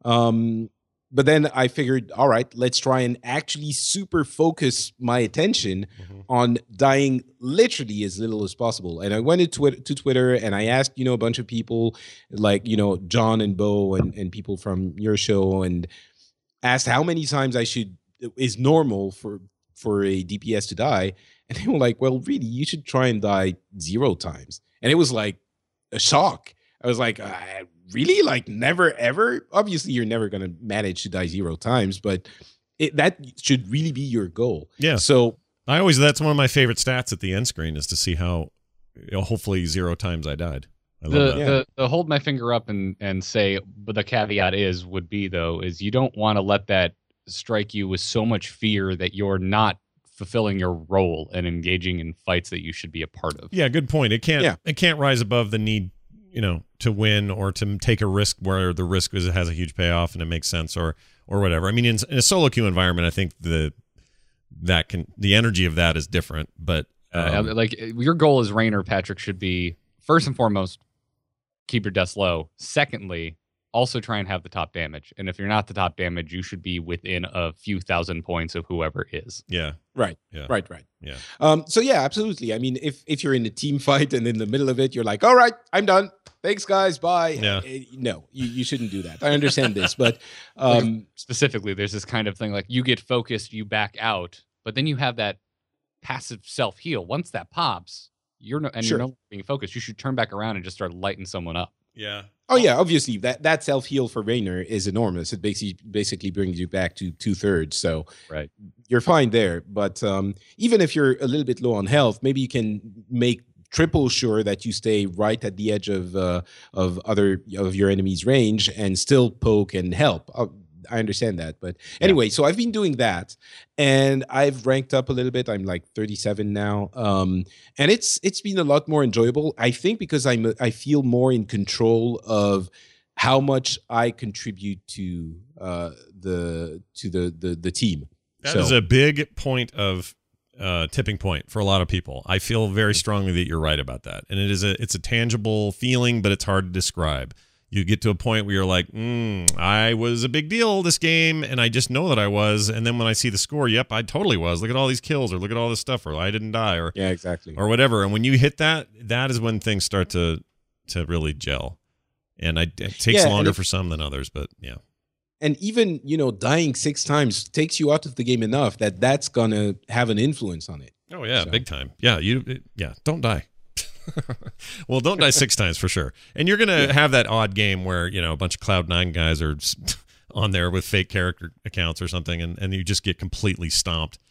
But then I figured, all right, let's try and actually super focus my attention on dying literally as little as possible. And I went to Twitter and I asked, a bunch of people like, John and Bo and people from your show, and asked how many times is normal for a DPS to die. And they were like, well, really, you should try and die 0 times. And it was like a shock. I was like, really? Like, never, ever? Obviously, you're never going to manage to die 0 times, but that should really be your goal. Yeah. So that's one of my favorite stats at the end screen, is to see how, hopefully 0 times I died. I love that. The hold my finger up and say, but the caveat is you don't want to let that strike you with so much fear that you're not fulfilling your role and engaging in fights that you should be a part of. Yeah, good point. It can't rise above the need, to win or to take a risk where the risk has a huge payoff and it makes sense or whatever. I mean, in a solo queue environment, I think the energy of that is different. But like, your goal as Raynor, Patrick, should be, first and foremost, keep your deaths low. Secondly, also try and have the top damage. And if you're not the top damage, you should be within a few thousand points of whoever is. Yeah. Right. Yeah. Right. Yeah. So yeah, absolutely. I mean, if you're in a team fight and in the middle of it, you're like, all right, I'm done. Thanks, guys. Bye. Yeah. No, you shouldn't do that. I understand this, but specifically, there's this kind of thing like you get focused, you back out, but then you have that passive self heal. Once that pops, you're no longer being focused. You should turn back around and just start lighting someone up. Yeah. Oh yeah, obviously that self heal for Raynor is enormous. It basically brings you back to 2/3, so right, you're fine there. But even if you're a little bit low on health, maybe you can make triple sure that you stay right at the edge of your enemy's range and still poke and help. I understand that, but anyway, so I've been doing that, and I've ranked up a little bit. I'm like 37 now, and it's been a lot more enjoyable. I think because I feel more in control of how much I contribute to the team. That is a big point of tipping point for a lot of people. I feel very strongly that you're right about that, and it's a tangible feeling, but it's hard to describe. You get to a point where you're like, I was a big deal this game, and I just know that I was. And then when I see the score, yep, I totally was. Look at all these kills, or look at all this stuff, or I didn't die, or yeah, exactly, or whatever. And when you hit that is when things start to really gel. And it takes longer for some than others, but yeah. And even dying 6 times takes you out of the game enough that's gonna have an influence on it. Oh yeah, big time. Yeah, don't die. Well, don't die 6 times for sure. And you're going to have that odd game where, a bunch of Cloud9 guys are on there with fake character accounts or something, and you just get completely stomped.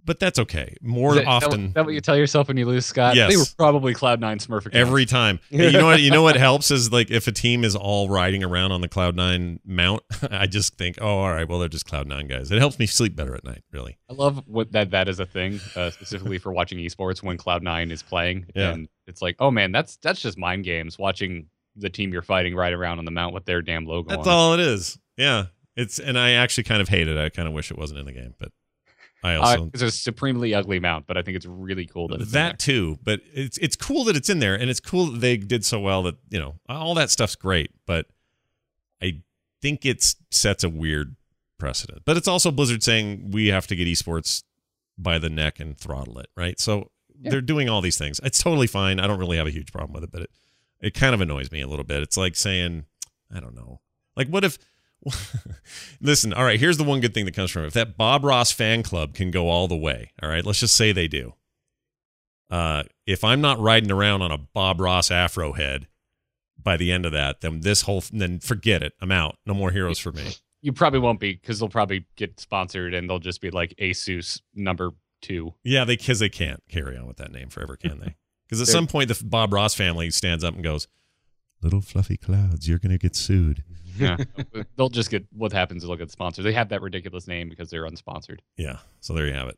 but that's okay. More Is often, that what you tell yourself when you lose, Scott? Yes. They were probably Cloud9 Smurf accounts. every time. Hey, you know what helps is like if a team is all riding around on the Cloud9 mount, I just think, oh, all right, well they're just Cloud9 guys. It helps me sleep better at night. Really, I love that is a thing, specifically for watching esports when Cloud9 is playing, and it's like, oh man, that's just mind games. Watching the team you're fighting ride around on the mount with their damn logo. that's on all it is. Yeah, and I actually kind of hate it. I kind of wish it wasn't in the game, but I also it's a supremely ugly mount, but I think it's really cool that it's in there. that too. But it's cool that it's in there, and it's cool that they did so well that all that stuff's great. But I think it sets a weird precedent. But it's also Blizzard saying we have to get esports by the neck and throttle it, right? So they're doing all these things. It's totally fine. I don't really have a huge problem with it, but it kind of annoys me a little bit. It's like saying, I don't know, like what if. Listen, all right, here's the one good thing that comes from it. If that Bob Ross fan club can go all the way, all right, let's just say they do. If I'm not riding around on a Bob Ross afro head by the end of that, then forget it. I'm out. No more heroes for me. You probably won't be, because they'll probably get sponsored and they'll just be like Asus number 2. Yeah, because they can't carry on with that name forever, can they? Because at some point, the Bob Ross family stands up and goes, "Little fluffy clouds, you're going to get sued." Yeah, they'll just get, what happens is they'll get sponsored. They have that ridiculous name because they're unsponsored. Yeah, so there you have it.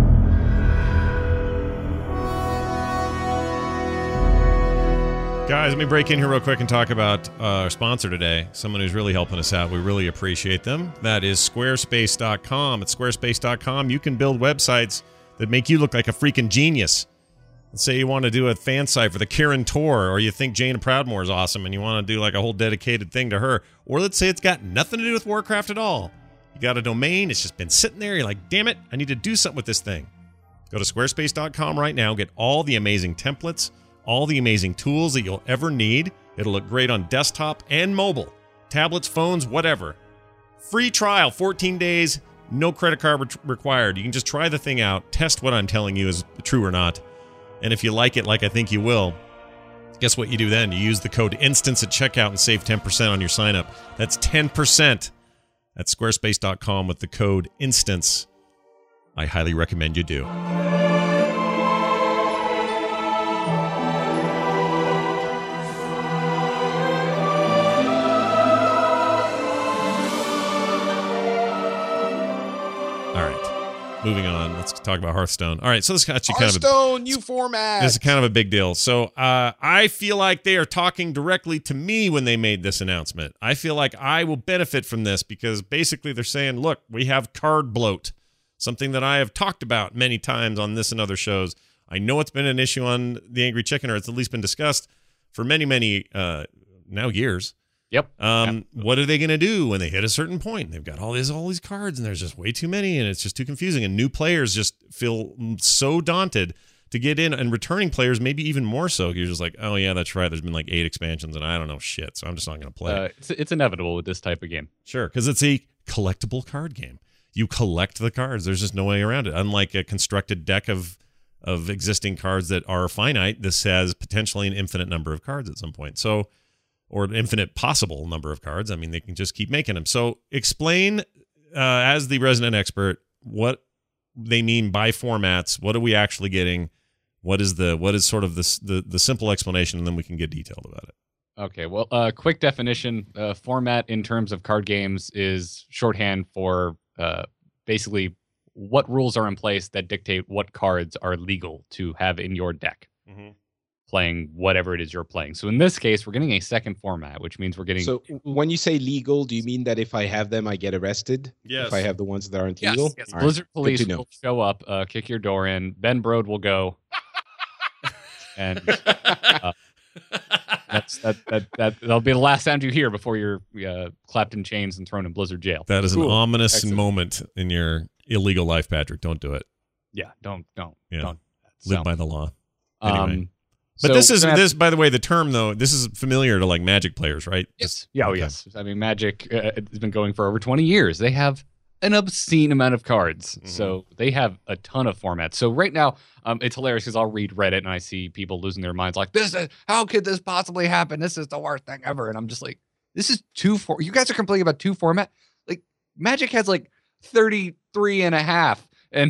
Guys, let me break in here real quick and talk about our sponsor today, someone who's really helping us out. We really appreciate them. That is squarespace.com. At squarespace.com, you can build websites that make you look like a freaking genius. Let's say you want to do a fan site for the Kirin Tor, or you think Jaina Proudmoore is awesome and you want to do like a whole dedicated thing to her. Or let's say it's got nothing to do with Warcraft at all. You got a domain, it's just been sitting there, you're like, damn it, I need to do something with this thing. Go to squarespace.com right now, get all the amazing templates, all the amazing tools that you'll ever need. It'll look great on desktop and mobile, tablets, phones, whatever. Free trial, 14 days, no credit card required. You can just try the thing out, test what I'm telling you is true or not. And if you like it, like I think you will, guess what you do then? You use the code INSTANCE at checkout and save 10% on your sign up. That's 10% at squarespace.com with the code INSTANCE. I highly recommend you do. Moving on, let's talk about Hearthstone. All right, so this is actually Hearthstone, new format. This is kind of a big deal. So I feel like they are talking directly to me when they made this announcement. I feel like I will benefit from this because basically they're saying, look, we have card bloat, something that I have talked about many times on this and other shows. I know it's been an issue on The Angry Chicken, or it's at least been discussed for many, now years. Yep. What are they going to do when they hit a certain point? They've got all these cards, and there's just way too many, and it's just too confusing. And new players just feel so daunted to get in, and returning players maybe even more so. You're just like, oh yeah, that's right. There's been like 8 expansions, and I don't know shit, so I'm just not going to play. It's inevitable with this type of game. Sure, because it's a collectible card game. You collect the cards. There's just no way around it. Unlike a constructed deck of existing cards that are finite, this has potentially an infinite number of cards at some point. So. Or an infinite possible number of cards. I mean, they can just keep making them. So explain, as the resident expert, what they mean by formats. What are we actually getting? What is sort of the simple explanation, and then we can get detailed about it. Okay, well, quick definition. Format in terms of card games is shorthand for basically what rules are in place that dictate what cards are legal to have in your deck. Mm-hmm. Playing whatever it is you're playing. So in this case, we're getting a second format, which means we're getting... So when you say legal, do you mean that if I have them, I get arrested? Yes. If I have the ones that aren't legal? Yes. Blizzard Police will show up, kick your door in. Ben Brode will go. And that'll be the last sound you hear before you're clapped in chains and thrown in Blizzard jail. That is an ominous moment in your illegal life, Patrick. Don't do it. Yeah, don't. Live by the law. Anyway. But this, by the way, the term, though, this is familiar to like Magic players, right? Yes. Yes. I mean, Magic has been going for over 20 years. They have an obscene amount of cards. Mm-hmm. So they have a ton of formats. So right now, it's hilarious because I'll read Reddit and I see people losing their minds like, how could this possibly happen? This is the worst thing ever. And I'm just like, this is you guys are complaining about 2 format? Like, Magic has like 33 and a half. And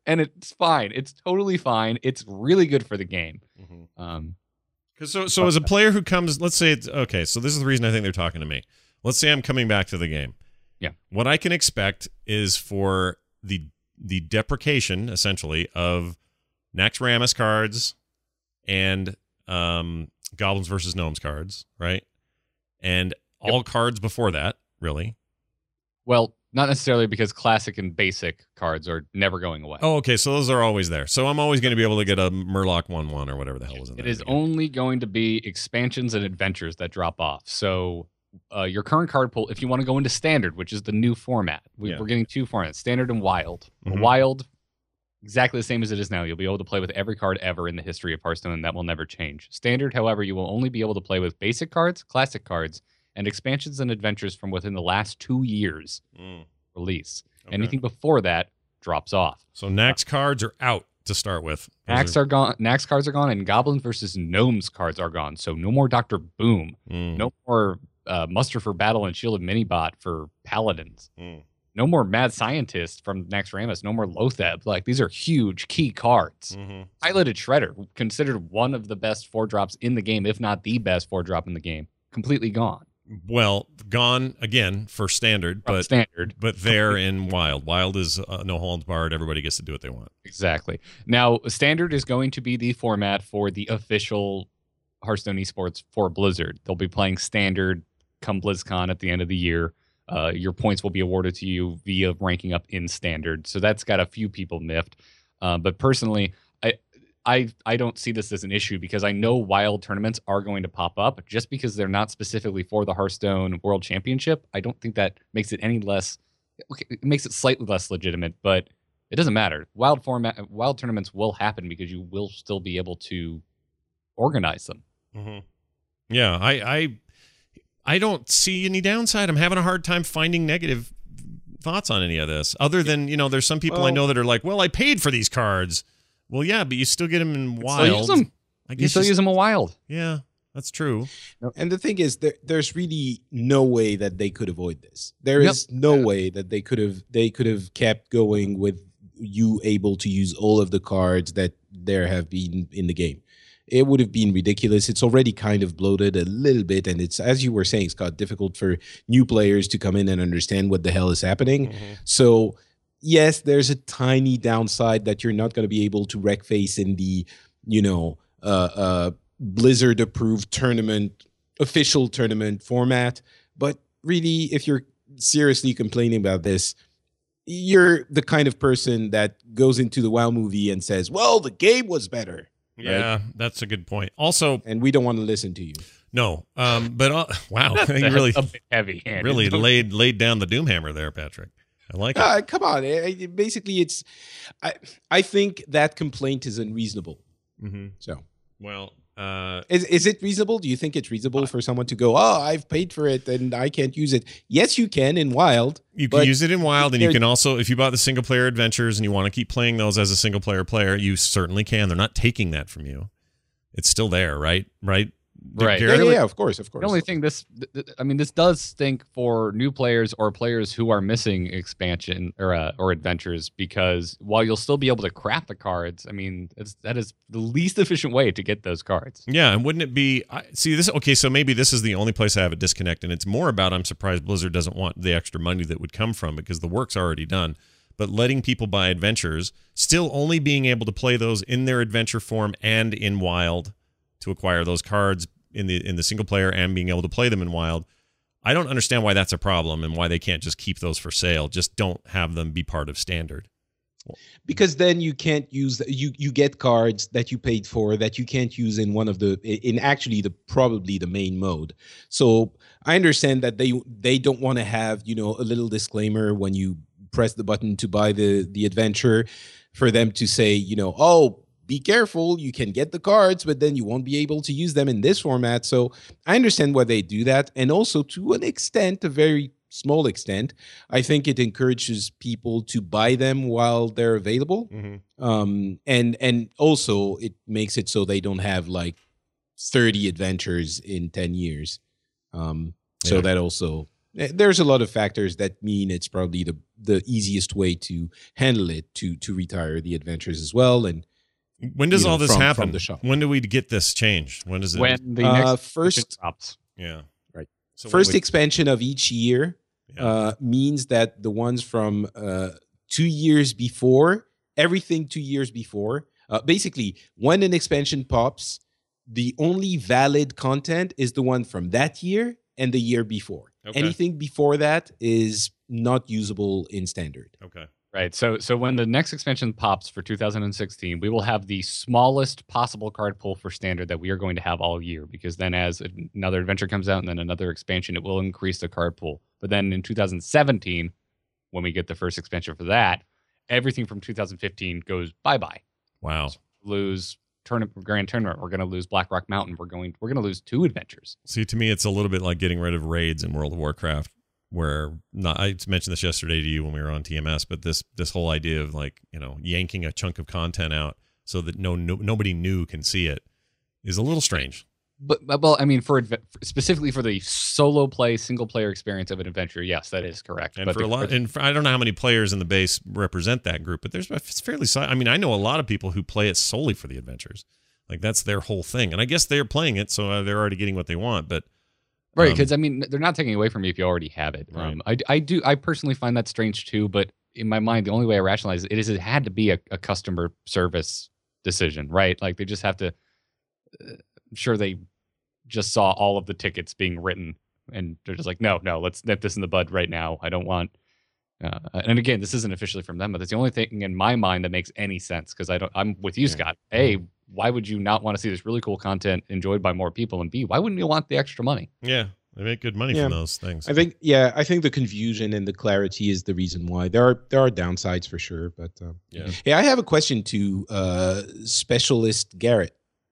and it's fine. It's totally fine. It's really good for the game. So as a player who comes, let's say it's okay. So this is the reason I think they're talking to me. Let's say I'm coming back to the game. Yeah. What I can expect is for the deprecation, essentially, of Naxxramas cards and Goblins versus Gnomes cards, right? And all cards before that, really. Well, not necessarily, because classic and basic cards are never going away. Oh, okay. So those are always there. So I'm always going to be able to get a Murloc 1/1 or whatever the hell was in there. It is only going to be expansions and adventures that drop off. So your current card pool, if you want to go into standard, which is the new format, we're getting 2 formats, standard and wild. Wild, exactly the same as it is now. You'll be able to play with every card ever in the history of Hearthstone, and that will never change. Standard, however, you will only be able to play with basic cards, classic cards, and expansions and adventures from within the last 2 years release. Okay. Anything before that drops off. So Naxx cards are out to start with. Naxx are gone. Naxx cards are gone, and Goblins versus Gnomes cards are gone. So no more Dr. Boom. No more Muster for Battle and Shielded Minibot for Paladins. No more Mad Scientist from Naxxramas. No more Lotheb. Like, these are huge key cards. Piloted Shredder, considered one of the best 4-drops in the game, if not the best 4-drop in the game, completely gone. Well, gone again for standard, but there in wild. Wild is no holds barred. Everybody gets to do what they want. Exactly. Now, standard is going to be the format for the official Hearthstone esports for Blizzard. They'll be playing standard come BlizzCon at the end of the year. Your points will be awarded to you via ranking up in standard. So that's got a few people miffed. But personally, I don't see this as an issue, because I know wild tournaments are going to pop up. Just because they're not specifically for the Hearthstone World Championship, I don't think that makes it any less. It makes it slightly less legitimate, but it doesn't matter. Wild tournaments will happen because you will still be able to organize them. Yeah, I don't see any downside. I'm having a hard time finding negative thoughts on any of this, other than, there's some people I know that are like, well, I paid for these cards. Well, yeah, but you still get them in wild. Still use them. I guess you still use them in wild. Yeah, that's true. And the thing is, there's really no way that they could avoid this. There is no way that they could have kept going with you able to use all of the cards that there have been in the game. It would have been ridiculous. It's already kind of bloated a little bit, and it's, as you were saying, Scott, difficult for new players to come in and understand what the hell is happening. So yes, there's a tiny downside that you're not going to be able to wreck face in the, Blizzard approved tournament, official tournament format. But really, if you're seriously complaining about this, you're the kind of person that goes into the WoW movie and says, well, the game was better. Yeah, right? That's a good point. Also, and we don't want to listen to you. No, but wow, you really a bit heavy-handed. Really laid down the Doomhammer there, Patrick. I like it. Come on. Basically, I think that complaint is unreasonable. So, well, is it reasonable? Do you think it's reasonable for someone to go, oh, I've paid for it and I can't use it? Yes, you can in Wild. You can use it in Wild, and you can also, if you bought the single player adventures and you want to keep playing those as a single player, you certainly can. They're not taking that from you. It's still there, right? Right. Yeah, of course. The only thing this does stink for new players or players who are missing expansion or adventures, because while you'll still be able to craft the cards, that is the least efficient way to get those cards. Yeah, and wouldn't it be this? Okay, so maybe this is the only place I have a disconnect, and it's more about I'm surprised Blizzard doesn't want the extra money that would come from, because the work's already done. But letting people buy adventures, still only being able to play those in their adventure form and in Wild to acquire those cards in the single player and being able to play them in Wild. I don't understand why that's a problem and why they can't just keep those for sale. Just don't have them be part of standard. Because then you can't use you get cards that you paid for that you can't use in probably the main mode. So I understand that they don't want to have, a little disclaimer when you press the button to buy the adventure, for them to say, oh, be careful, you can get the cards, but then you won't be able to use them in this format. So I understand why they do that. And also, to an extent, a very small extent, I think it encourages people to buy them while they're available. And also it makes it so they don't have like 30 adventures in 10 years. So that also There's a lot of factors that mean it's probably the easiest way to handle it to retire the adventures as well. And when does all this happen? From the shop. When do we get this changed? When does it? When the next first drops. Yeah. Right. So first expansion of each year means that the ones from 2 years before, everything 2 years before, basically when an expansion pops, the only valid content is the one from that year and the year before. Okay. Anything before that is not usable in standard. Okay. Right. So when the next expansion pops for 2016, we will have the smallest possible card pool for standard that we are going to have all year, because then as another adventure comes out and then another expansion, it will increase the card pool. But then in 2017, when we get the first expansion for that, everything from 2015 goes bye-bye. Wow. So lose Grand Tournament. We're going to lose Black Rock Mountain. We're going to lose 2 adventures. See, to me, it's a little bit like getting rid of raids in World of Warcraft, where I mentioned this yesterday to you when we were on TMS, but this whole idea of yanking a chunk of content out so that nobody new can see it is a little strange. But well, I mean, specifically for the solo play, single player experience of an adventure, yes, that is correct. And but I don't know how many players in the base represent that group, but it's fairly. I mean, I know a lot of people who play it solely for the adventures, like that's their whole thing, and I guess they're playing it, so they're already getting what they want. But right, because I mean, they're not taking away from you if you already have it. Right. I personally find that strange too, but in my mind, the only way I rationalize it is it had to be a customer service decision, right? Like they just have to. I'm sure they just saw all of the tickets being written and they're just like, no, let's nip this in the bud right now. I don't want, and again, this isn't officially from them, but it's the only thing in my mind that makes any sense. Cause I'm with you, Scott. A, why would you not want to see this really cool content enjoyed by more people? And B, why wouldn't you want the extra money? Yeah. They make good money from those things. I think the confusion and the clarity is the reason why. There are downsides for sure, but Hey, I have a question to Specialist Garrett.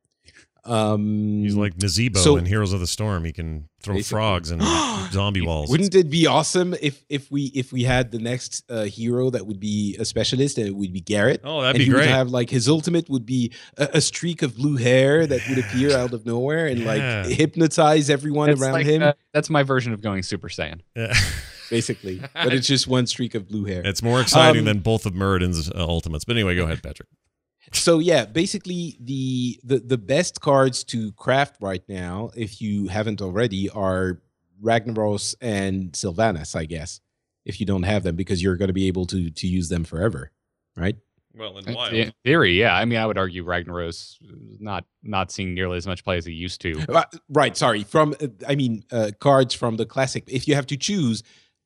He's like Nazebo in Heroes of the Storm. He can throw frogs and zombie walls. Wouldn't it be awesome if we had the next hero that would be a specialist and it would be Garrett? Oh, that'd be great. Would have like his ultimate would be a streak of blue hair that would appear out of nowhere and like hypnotize everyone around him. That's my version of going Super Saiyan. Yeah. Basically, but it's just one streak of blue hair. It's more exciting than both of Muradin's ultimates. But anyway, go ahead, Patrick. So yeah, basically the best cards to craft right now, if you haven't already, are Ragnaros and Sylvanas, I guess. If you don't have them, because you're going to be able to use them forever, right? Well, in Wild. In theory, yeah. I mean, I would argue Ragnaros not seeing nearly as much play as he used to. Right. Sorry. Cards from the classic. If you have to choose,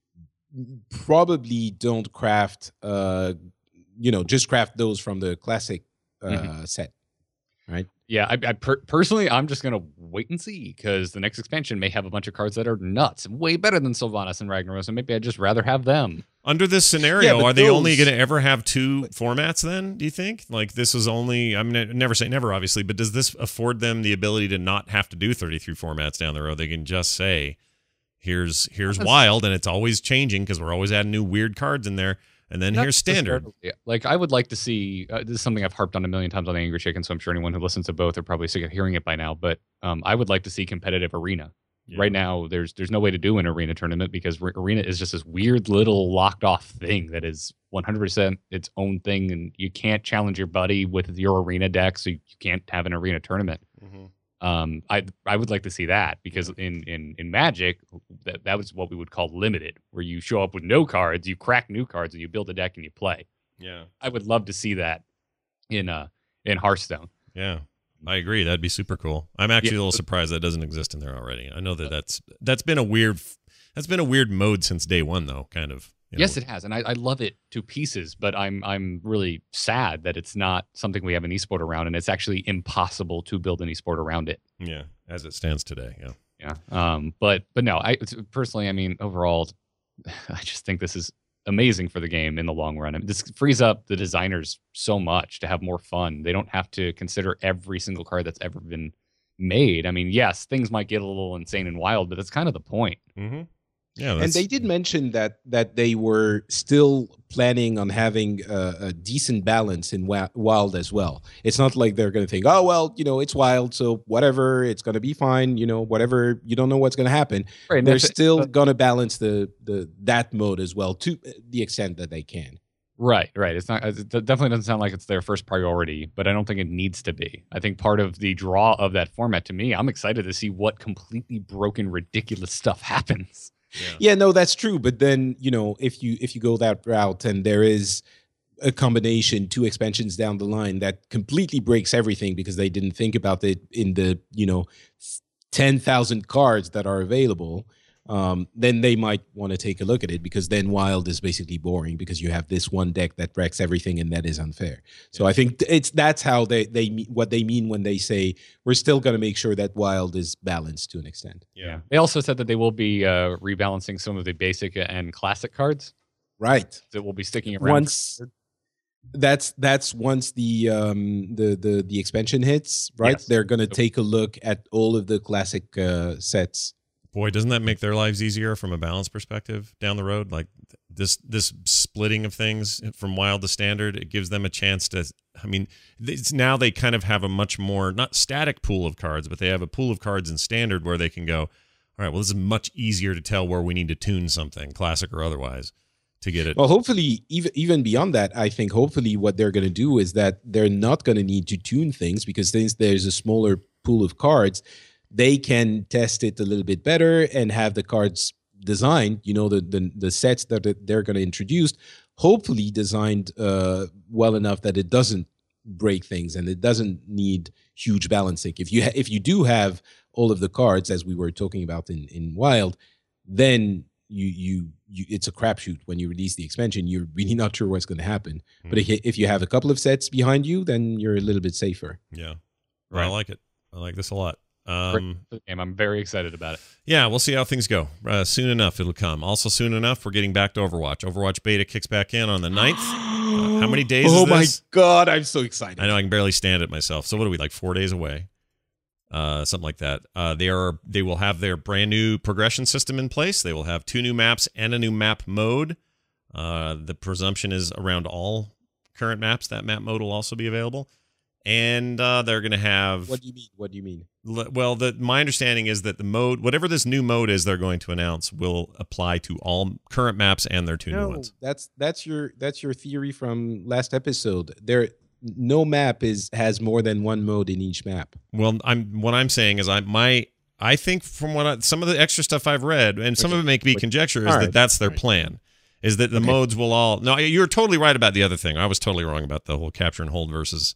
probably don't craft. Just craft those from the classic set, right? Yeah, I personally, I'm just gonna wait and see, because the next expansion may have a bunch of cards that are nuts, way better than Sylvanas and Ragnaros, and maybe I'd just rather have them. Under this scenario, are they only going to ever have 2 formats then, do you think? Like this is only, I mean, never say never, obviously, but does this afford them the ability to not have to do 33 formats down the road? They can just say, here's Wild, and it's always changing because we're always adding new weird cards in there. And then here's standard. Yeah. Like I would like to see, this is something I've harped on a million times on the Angry Chicken, so I'm sure anyone who listens to both are probably sick of hearing it by now, but I would like to see competitive arena. Yeah. Right now, there's no way to do an arena tournament because arena is just this weird little locked off thing that is 100% its own thing, and you can't challenge your buddy with your arena deck, so you can't have an arena tournament. Mm-hmm. I would like to see that, because in Magic, that was what we would call limited, where you show up with no cards, you crack new cards, and you build a deck and you play. Yeah, I would love to see that in Hearthstone. Yeah, I agree. That'd be super cool. I'm actually a little surprised that doesn't exist in there already. I know that's been a weird mode since day one, though. Kind of. Yes, it has, and I love it to pieces. But I'm really sad that it's not something we have an esport around, and it's actually impossible to build an esport around it. Yeah, as it stands today. Yeah. Yeah. But no, I personally, I mean, overall, I just think this is amazing for the game in the long run. I mean, this frees up the designers so much to have more fun. They don't have to consider every single card that's ever been made. I mean, yes, things might get a little insane and wild, but that's kind of the point. Mm-hmm. Yeah, And they did mention that they were still planning on having a decent balance in Wild as well. It's not like they're going to think, oh well, it's Wild, so whatever, it's going to be fine. Whatever, you don't know what's going to happen. Right, They're still going to balance that mode as well to the extent that they can. Right. It's not. It definitely doesn't sound like it's their first priority, but I don't think it needs to be. I think part of the draw of that format, to me, I'm excited to see what completely broken, ridiculous stuff happens. Yeah, no, that's true. But then, if you go that route and there is a combination, 2 expansions down the line that completely breaks everything because they didn't think about it in the 10,000 cards that are available. Then they might want to take a look at it, because then Wild is basically boring because you have this one deck that wrecks everything, and that is unfair. So I think that's how what they mean when they say we're still going to make sure that Wild is balanced to an extent. Yeah. They also said that they will be rebalancing some of the basic and classic cards. Right. That will be sticking around. That's once the expansion hits, right? Yes. They're going to take a look at all of the classic sets. Boy, doesn't that make their lives easier from a balance perspective down the road? Like this splitting of things from Wild to Standard, it gives them a chance to. I mean, now they kind of have a much more not static pool of cards, but they have a pool of cards in Standard where they can go, all right, well, this is much easier to tell where we need to tune something, classic or otherwise, to get it. Well, hopefully, even beyond that, I think hopefully what they're going to do is that they're not going to need to tune things, because since there's a smaller pool of cards, they can test it a little bit better and have the cards designed, the sets that they're going to introduce, hopefully designed well enough that it doesn't break things and it doesn't need huge balancing. If you do have all of the cards, as we were talking about in Wild, then you it's a crapshoot when you release the expansion. You're really not sure what's going to happen. But if you have a couple of sets behind you, then you're a little bit safer. Yeah, right. I like it. I like this a lot. I'm very excited about it. Yeah, we'll see how things go. Soon enough, it'll come. Also, soon enough, we're getting back to Overwatch. Overwatch beta kicks back in on the 9th. How many days is this? Oh my God, I'm so excited. I know, I can barely stand it myself. So what are we, like 4 days away? Something like that. They will have their brand new progression system in place. They will have 2 new maps and a new map mode. The presumption is around all current maps that map mode will also be available. And they're going to have... What do you mean? Well, my understanding is that the mode, whatever this new mode is they're going to announce, will apply to all current maps and their 2 new ones. That's your theory from last episode. No map has more than 1 mode in each map. Well, what I'm saying is I think from some of the extra stuff I've read, and some of it may be conjecture, is that's their plan. Is that the modes will all... No, you're totally right about the other thing. I was totally wrong about the whole capture and hold versus...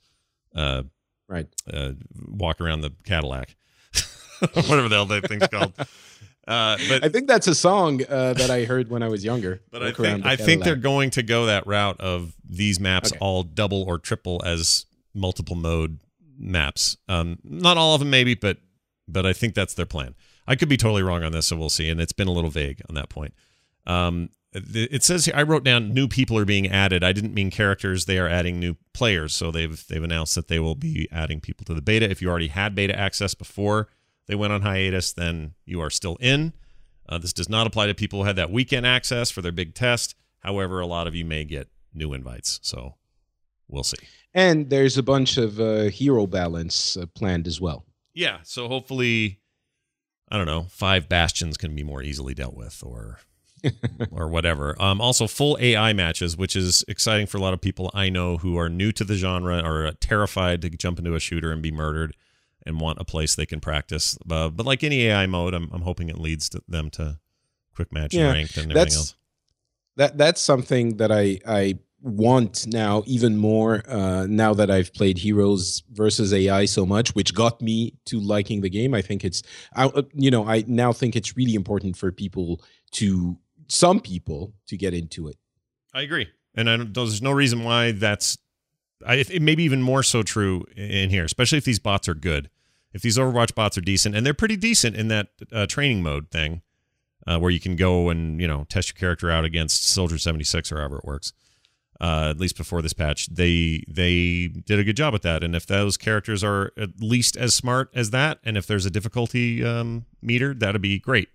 walk around the Cadillac, whatever the hell that thing's called. But I think that's a song that I heard when I was younger. But I think they're going to go that route of these maps all double or triple as multiple mode maps. Not all of them, maybe, but I think that's their plan. I could be totally wrong on this, so we'll see. And it's been a little vague on that point. It says here, I wrote down new people are being added. I didn't mean characters. They are adding new players. So they've announced that they will be adding people to the beta. If you already had beta access before they went on hiatus, then you are still in. This does not apply to people who had that weekend access for their big test. However, a lot of you may get new invites. So we'll see. And there's a bunch of hero balance planned as well. Yeah. So hopefully, I don't know, 5 bastions can be more easily dealt with, or whatever. Also, full AI matches, which is exciting for a lot of people I know who are new to the genre, are terrified to jump into a shooter and be murdered, and want a place they can practice. But like any AI mode, I'm hoping it leads to them to quick match and ranked and everything else. That's something that I want now even more, now that I've played Heroes versus AI so much, which got me to liking the game. I think I now think it's really important for some people to get into it. I agree. And there's no reason why it may be even more so true in here, especially if these bots are good. If these Overwatch bots are decent, and they're pretty decent in that training mode thing, where you can go and test your character out against Soldier 76 or however it works. At least before this patch, they did a good job with that. And if those characters are at least as smart as that, and if there's a difficulty meter, that'd be great.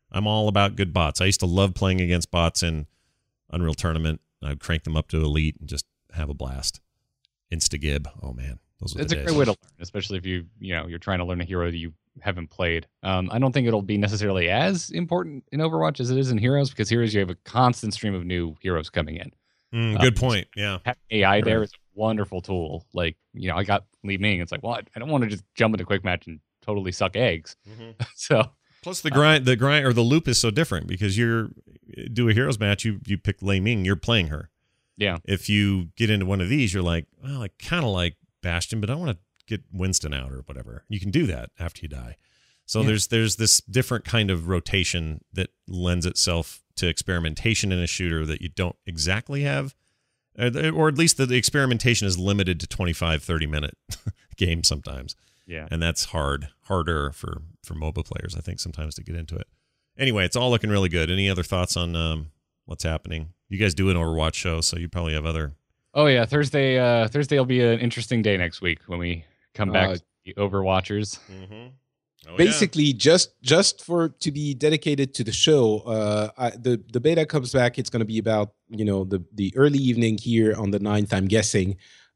I'm all about good bots. I used to love playing against bots in Unreal Tournament. I'd crank them up to elite and just have a blast. Instagib. Oh man, those are It's the a days. great way to learn, especially if you're trying to learn a hero that you haven't played. I don't think it'll be necessarily as important in Overwatch as it is in Heroes, because Heroes you have a constant stream of new heroes coming in. Good point. Yeah. Having AI there is a wonderful tool. Like, I got Li Ming. It's like, well, I don't want to just jump into quick match and totally suck eggs. So Plus the grind or the loop is so different because you do a heroes match, you pick Lei Ming, you're playing her. yeah, If you get into one of these, you're like, well, I kind of like Bastion, but I want to get Winston out or whatever. You can do that after you die. So there's this different kind of rotation that lends itself to experimentation in a shooter that you don't exactly have, or at least the experimentation is limited to 25, 30-minute games sometimes. yeah. And that's harder for MOBA players, I think, sometimes to get into it. Anyway, it's all looking really good. Any other thoughts on what's happening? You guys do an Overwatch show, so you probably have other... Oh yeah, Thursday will be an interesting day next week when we come back to the Overwatchers. Oh, Basically, just to be dedicated to the show, the beta comes back. It's going to be about the early evening here on the 9th, I'm guessing.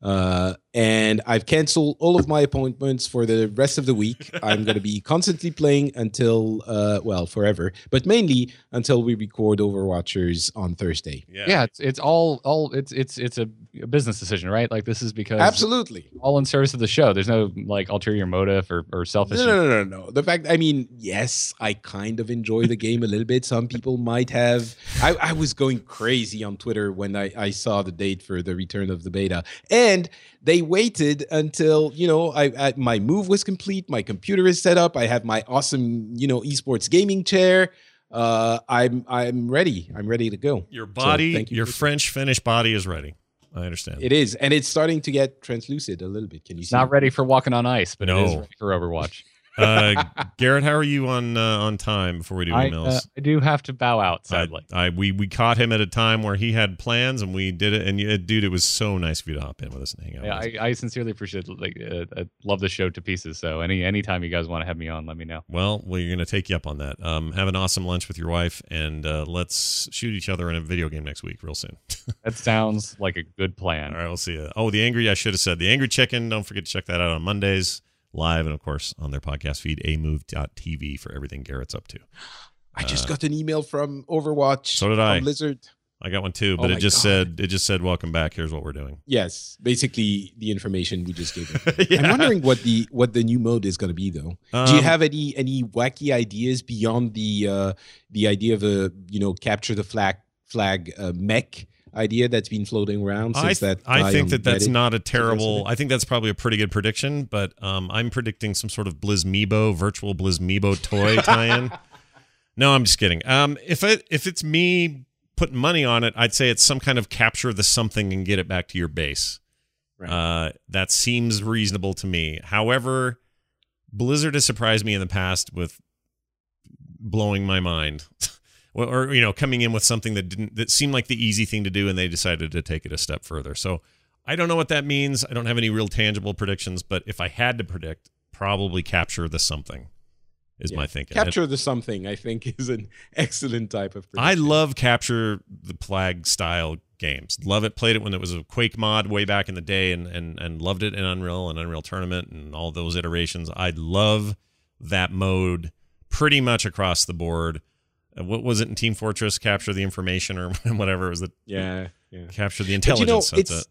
And I've canceled all of my appointments for the rest of the week. I'm going to be constantly playing until, forever, but mainly until we record Overwatchers on Thursday. Yeah, it's a business decision, right? Like, this is because Absolutely. all in service of the show. There's no like ulterior motive or selfish. No. The fact, yes, I kind of enjoy the game a little bit. Some people might have. I was going crazy on Twitter when I saw the date for the return of the beta, and they waited until my move was complete. My computer is set up. I have my awesome esports gaming chair. I'm ready. I'm ready to go. Your body, So, thank you your for- French body is ready. I understand. It is, and it's starting to get translucent a little bit. Can you It's see? not ready for walking on ice, but it is No. ready for Overwatch. Garrett, how are you on time before we do emails? I do have to bow out, sadly. We caught him at a time where he had plans, and we did it. And dude, it was so nice of you to hop in with us and hang out. Yeah, with us. I sincerely appreciate it. I love the show to pieces. So anytime you guys want to have me on, let me know. Well, we're going to take you up on that. Have an awesome lunch with your wife, and let's shoot each other in a video game next week real soon. That sounds like a good plan. All right, we'll see you. Oh, I should have said The Angry Chicken. Don't forget to check that out on Mondays, live, and of course on their podcast feed, amove.tv, for everything Garrett's up to. I just got an email from Overwatch. So did I. From Blizzard. I got one too, but Oh it my just God. said welcome back. Here's what we're doing. Yes, basically the information we just gave them. Yeah. I'm wondering what the new mode is going to be, though. Do you have any wacky ideas beyond the idea of a capture the flag mech idea that's been floating around since that? I think on that's Reddit not a terrible. suggested it? I think that's probably a pretty good prediction, but I'm predicting some sort of Blizzmeebo, virtual Blizzmeebo toy tie-in. No, I'm just kidding. If it's me putting money on it, I'd say it's some kind of capture the something and get it back to your base. Right. That seems reasonable to me. However, Blizzard has surprised me in the past with blowing my mind. Or coming in with something that seemed like the easy thing to do, and they decided to take it a step further. So I don't know what that means. I don't have any real tangible predictions, but if I had to predict, probably capture the something is my thinking. Capture the something, I think, is an excellent type of I prediction. love capture the flag style games. Love it. Played it when it was a Quake mod way back in the day, and loved it in Unreal and Unreal Tournament and all those iterations. I love that mode pretty much across the board. What was it in Team Fortress? Capture the information or whatever it was. Yeah. Capture the But intelligence. That's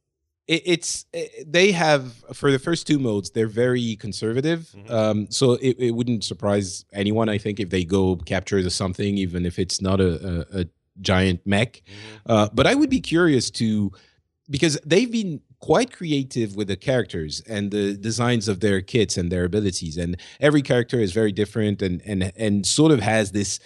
it. They have, for the first two modes, they're very conservative. Mm-hmm. So it wouldn't surprise anyone, I think, if they go capture the something, even if it's not a giant mech. Mm-hmm. But I would be curious because they've been quite creative with the characters and the designs of their kits and their abilities, and every character is very different and sort of has this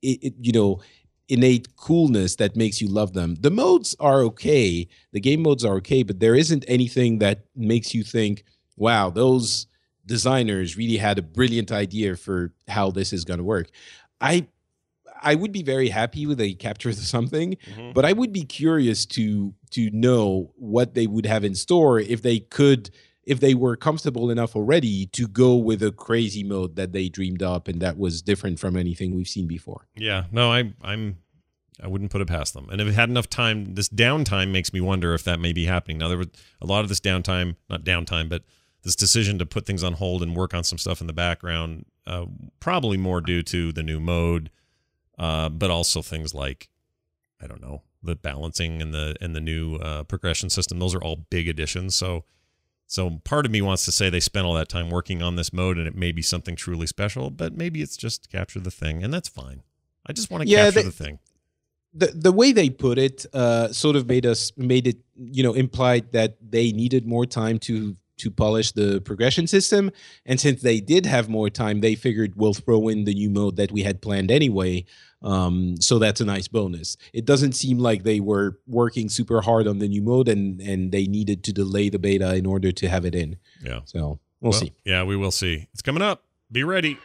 innate coolness that makes you love them. The modes are okay, the game modes are okay, but there isn't anything that makes you think, wow, those designers really had a brilliant idea for how this is going to work. I would be very happy with a capture the something, but I would be curious to know what they would have in store if they could if they were comfortable enough already to go with a crazy mode that they dreamed up and that was different from anything we've seen before. Yeah, no, I wouldn't put it past them. And if it had enough time, this downtime makes me wonder if that may be happening. Now, there was a lot of this downtime, not downtime, but this decision to put things on hold and work on some stuff in the background, probably more due to the new mode, but also things like, I don't know, the balancing and the new progression system. Those are all big additions. So part of me wants to say they spent all that time working on this mode and it may be something truly special, but maybe it's just capture the thing, and that's fine. I just want to capture the thing. The way they put it sort of made it, implied that they needed more time to polish the progression system. And since they did have more time, they figured we'll throw in the new mode that we had planned anyway. So that's a nice bonus. It doesn't seem like they were working super hard on the new mode and they needed to delay the beta in order to have it in. Yeah. So we'll see. Yeah, we will see. It's coming up. Be ready.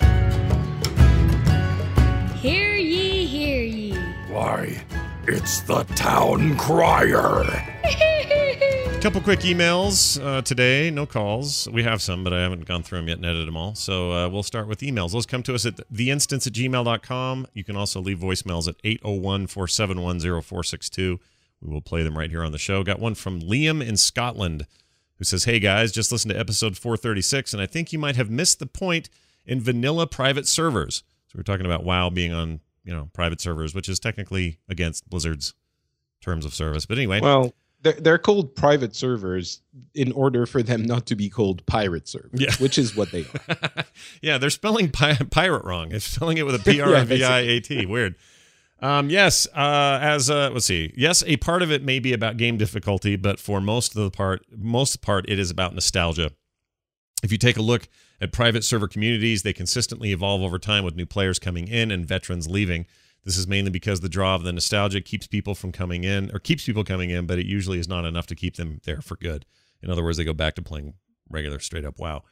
Hear ye, hear ye. Why, it's the town crier. Couple quick emails today. No calls. We have some, but I haven't gone through them yet and edited them all. So we'll start with emails. Those come to us at theinstance@gmail.com. You can also leave voicemails at 801-471-0462. We will play them right here on the show. Got one from Liam in Scotland who says, "Hey guys, just listened to episode 436, and I think you might have missed the point in vanilla private servers." So we're talking about WoW being on, private servers, which is technically against Blizzard's terms of service. But anyway. Well, they're called private servers in order for them not to be called pirate servers, which is what they are. Yeah, they're spelling pirate wrong. They're spelling it with a P-R-I-V-I-A-T. Weird. Yes, let's see. Yes, a part of it may be about game difficulty, but for most part, it is about nostalgia. If you take a look at private server communities, they consistently evolve over time with new players coming in and veterans leaving. This is mainly because the draw of the nostalgia keeps people coming in, but it usually is not enough to keep them there for good. In other words, they go back to playing regular straight up WoW.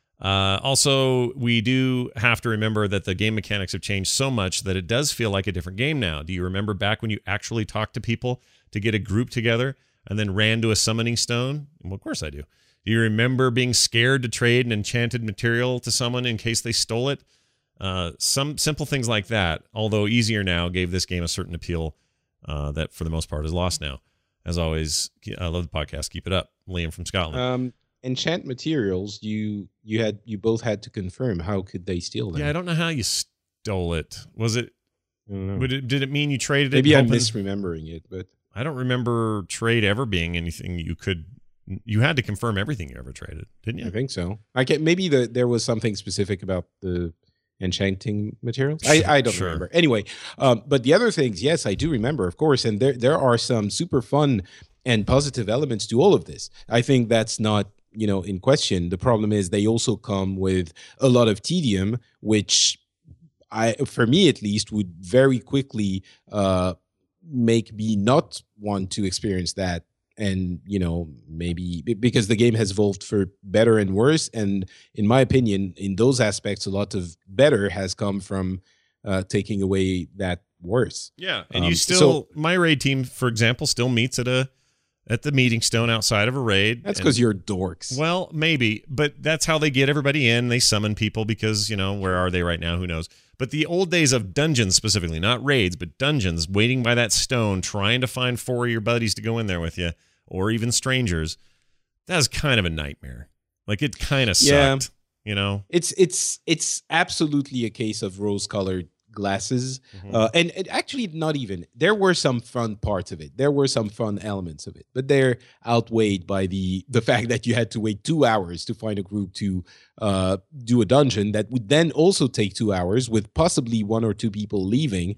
Also, we do have to remember that the game mechanics have changed so much that it does feel like a different game now. Do you remember back when you actually talked to people to get a group together and then ran to a summoning stone? Well, of course I do. Do you remember being scared to trade an enchanted material to someone in case they stole it? Some simple things like that, although easier now, gave this game a certain appeal that for the most part is lost now. As always, I love the podcast. Keep it up. Liam from Scotland. Enchant materials, you both had to confirm. How could they steal them? Yeah, I don't know how you stole it. Was it? Did it mean you traded it? Maybe I'm misremembering it, but I don't remember trade ever being anything you could. You had to confirm everything you ever traded, didn't you? I think so. Maybe there was something specific about the enchanting materials. I don't remember. Anyway, but the other things, yes, I do remember, of course, and there are some super fun and positive elements to all of this. I think that's not in question. The problem is they also come with a lot of tedium, which for me at least, would very quickly make me not want to experience that. And, maybe because the game has evolved for better and worse. And in my opinion, in those aspects, a lot of better has come from taking away that worse. Yeah. And you still, my raid team, for example, still meets at the meeting stone outside of a raid. That's because you're dorks. Well, maybe, but that's how they get everybody in. They summon people because, where are they right now? Who knows? But the old days of dungeons specifically, not raids, but dungeons, waiting by that stone, trying to find 4 of your buddies to go in there with you, or even strangers, that was kind of a nightmare. Like, it kind of sucked, It's absolutely a case of rose-colored glasses. And actually, not even. There were some fun parts of it. There were some fun elements of it, but they're outweighed by the fact that you had to wait 2 hours to find a group to do a dungeon that would then also take 2 hours with possibly 1 or 2 people leaving.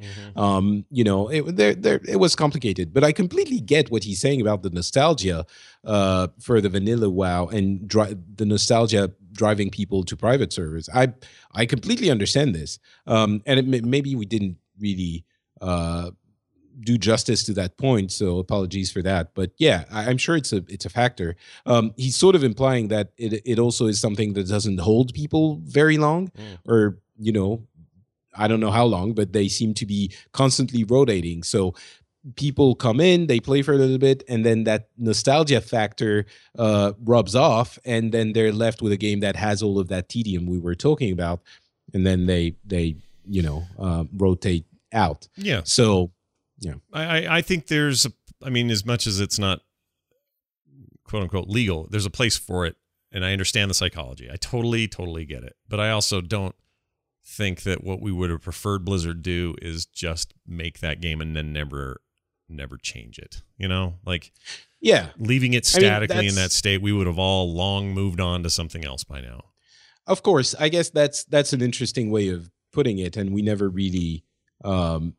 It was complicated, but I completely get what he's saying about the nostalgia for the vanilla WoW and the nostalgia driving people to private servers. I completely understand this, and maybe we didn't really do justice to that point, so apologies for that. But yeah, I'm sure it's a factor. He's sort of implying that it also is something that doesn't hold people very long, or I don't know how long, but they seem to be constantly rotating. So people come in, they play for a little bit, and then that nostalgia factor rubs off, and then they're left with a game that has all of that tedium we were talking about, and then they rotate out. Yeah. So, yeah, I think there's, as much as it's not quote unquote legal, there's a place for it, and I understand the psychology. I totally get it, but I also don't think that what we would have preferred Blizzard do is just make that game and then never change it. yeah, leaving it statically in that state, we would have all long moved on to something else by now. Of course, I guess that's an interesting way of putting it, and we never really put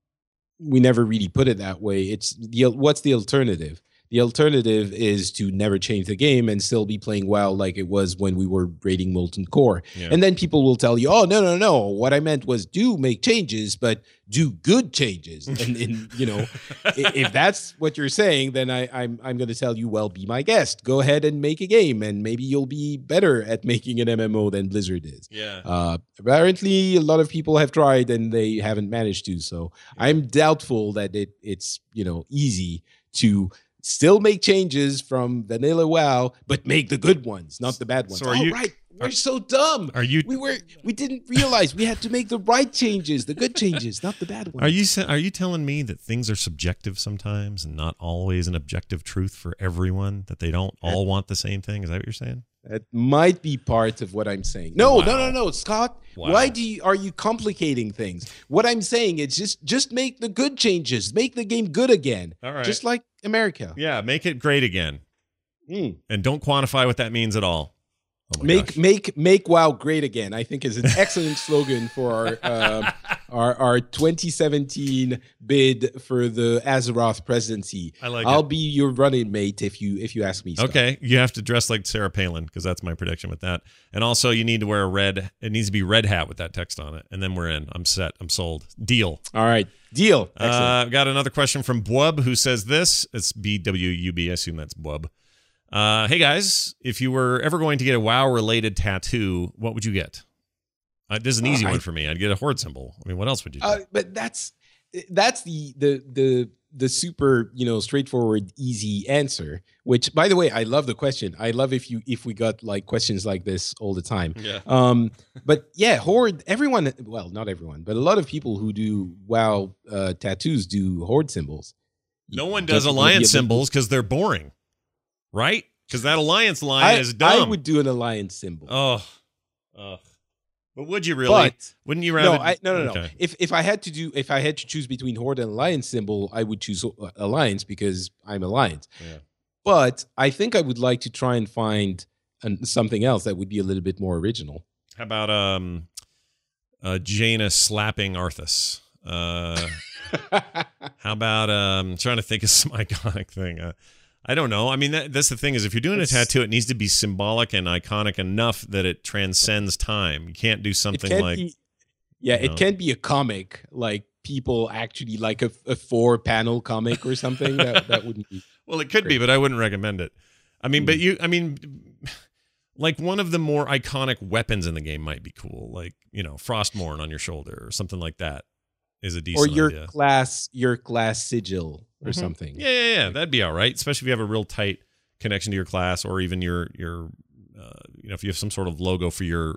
it that way. It's what's the alternative? The alternative is to never change the game and still be playing WoW like it was when we were raiding Molten Core. Yeah. And then people will tell you, oh, no. What I meant was do make changes, but do good changes. And if that's what you're saying, then I'm going to tell you, well, be my guest. Go ahead and make a game, and maybe you'll be better at making an MMO than Blizzard is. Yeah. Apparently, a lot of people have tried and they haven't managed to. So I'm doubtful that it's easy to still make changes from vanilla WoW, but make the good ones, not the bad ones. So right. We're so dumb. We didn't realize we had to make the right changes, the good changes, not the bad ones. Are you telling me that things are subjective sometimes and not always an objective truth for everyone, that they don't all want the same thing? Is that what you're saying? That might be part of what I'm saying. No, Wow. Scott. Wow. Why are you complicating things? What I'm saying is just make the good changes. Make the game good again. All right. Just like America. Yeah, make it great again. And don't quantify what that means at all. Oh make WoW great again, I think, is an excellent slogan for our 2017 bid for the Azeroth presidency. I'll be your running mate if you ask me. Scott. Okay, you have to dress like Sarah Palin, because that's my prediction with that. And also, you need to wear it needs to be red hat with that text on it, and then we're in. I'm set. I'm sold. Deal. All right. Deal. I've got another question from Bwub, who says this. It's BWUB. I assume that's Bwub. Hey guys, if you were ever going to get a WoW-related tattoo, what would you get? This is an easy one for me. I'd get a horde symbol. What else would you do? But that's the super straightforward, easy answer. Which, by the way, I love the question. I love if we got like questions like this all the time. Yeah. But yeah, horde. Everyone, well, not everyone, but a lot of people who do WoW tattoos do horde symbols. No one does alliance symbols because they're boring. Right? Because that alliance line is dumb. I would do an alliance symbol. Oh. But would you really? Wouldn't you rather? No. Okay. If I had to choose between horde and alliance symbol, I would choose alliance because I'm alliance. Yeah. But I think I would like to try and find something else that would be a little bit more original. How about Jaina slapping Arthas? How about I'm trying to think of some iconic thing. I don't know. That's the thing is, if you're doing a tattoo, it needs to be symbolic and iconic enough that it transcends time. You can't do something it can't be a comic, like people actually like a 4-panel comic or something. that wouldn't be. Well, it could be, but I wouldn't recommend it. Like one of the more iconic weapons in the game might be cool, like Frostmourne on your shoulder or something like that. Is a decent idea. Your class sigil or something. Yeah. That'd be all right, especially if you have a real tight connection to your class, or even your if you have some sort of logo for your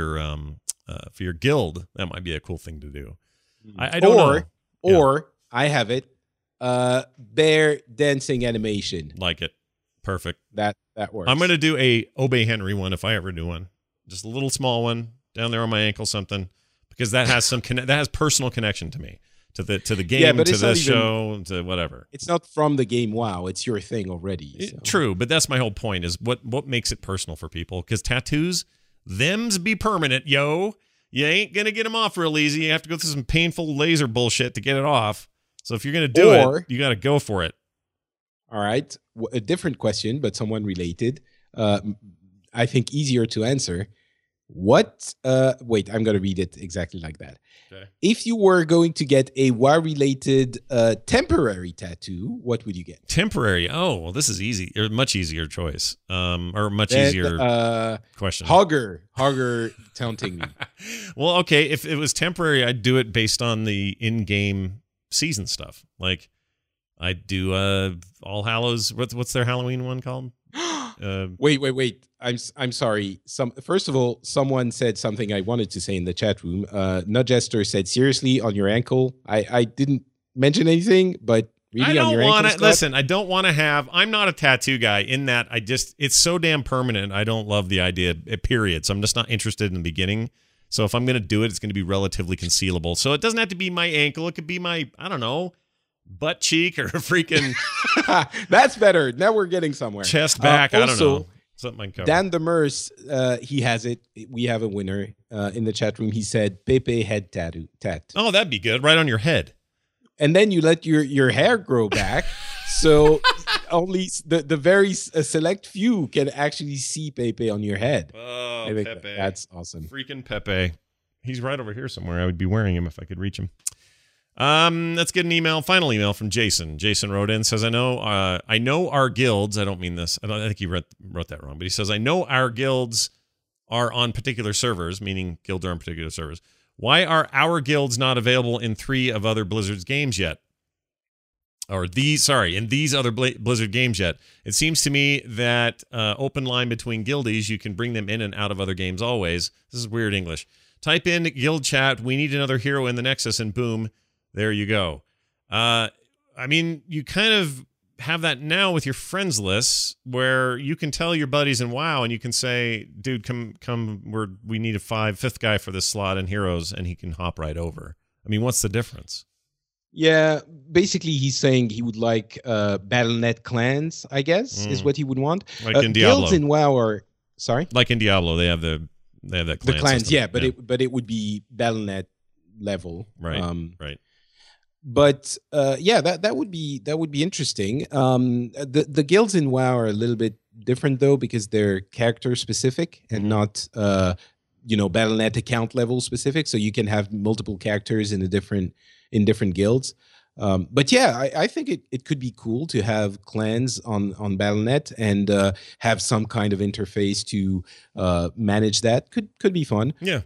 guild, that might be a cool thing to do. I don't know. Or I have it. Bear dancing animation. Like it. Perfect. That works. I'm gonna do a Obey Henry one if I ever do one. Just a little small one down there on my ankle, something. Because that has that has personal connection to me, to the game, to the show, to whatever. It's not from the game. WoW, it's your thing already. So. True, but that's my whole point. Is what makes it personal for people? Because tattoos, them's be permanent, yo. You ain't gonna get them off real easy. You have to go through some painful laser bullshit to get it off. So if you're gonna do it, you got to go for it. All right, a different question, but someone related. I think easier to answer. Wait, I'm going to read it exactly like that. Okay. If you were going to get a WoW-related temporary tattoo, what would you get? Temporary? Oh, well, this is easy. Or much easier choice. Or much easier question. Hogger taunting me. Well, okay, if it was temporary, I'd do it based on the in-game season stuff. Like, I'd do All Hallows. What's their Halloween one called? Wait. I'm sorry. First of all, someone said something I wanted to say in the chat room. Nudgester said, seriously, on your ankle. I didn't mention anything, but really I don't on your want ankle, to listen. I don't want to have. I'm not a tattoo guy. In that, it's so damn permanent. I don't love the idea. Period. So I'm just not interested in the beginning. So if I'm going to do it, it's going to be relatively concealable. So it doesn't have to be my ankle. It could be my, I don't know, butt cheek or a freaking That's better. Now we're getting somewhere. chest back. I don't also, know. Something I can cover. Dan Demers, he has it. We have a winner in the chat room. He said Pepe head tattoo. Oh, that'd be good. Right on your head. And then you let your hair grow back. So only the very select few can actually see Pepe on your head. Oh, I think Pepe. that's awesome. Freaking Pepe. He's right over here somewhere. I would be wearing him if I could reach him. Let's get an email. Final email from Jason. Jason wrote in, says, I know our guilds. I don't mean this. I think he wrote that wrong, but he says, I know our guilds are on particular servers, meaning guilds are on particular servers. Why are our guilds not available in 3 of other Blizzard's games yet? In these other Blizzard games yet. It seems to me that open line between guildies, you can bring them in and out of other games always. This is weird English. Type in guild chat, we need another hero in the Nexus, and boom, there you go. I mean, you kind of have that now with your friends lists where you can tell your buddies in WoW and you can say, dude, come, we need a 5th guy for this slot in Heroes, and he can hop right over. I mean, what's the difference? Yeah, basically he's saying he would like Battle.net clans, I guess, is what he would want. Like in Diablo. Guilds in WoW are sorry? Like in Diablo, they have that clan The clans, system. yeah, but it would be Battle.net level. Right. Right. But that would be interesting. The guilds in WoW are a little bit different though, because they're character specific and not Battle.net account level specific. So you can have multiple characters in different guilds. But yeah, I think it could be cool to have clans on Battle.net and have some kind of interface to manage that. Could be fun. Yeah.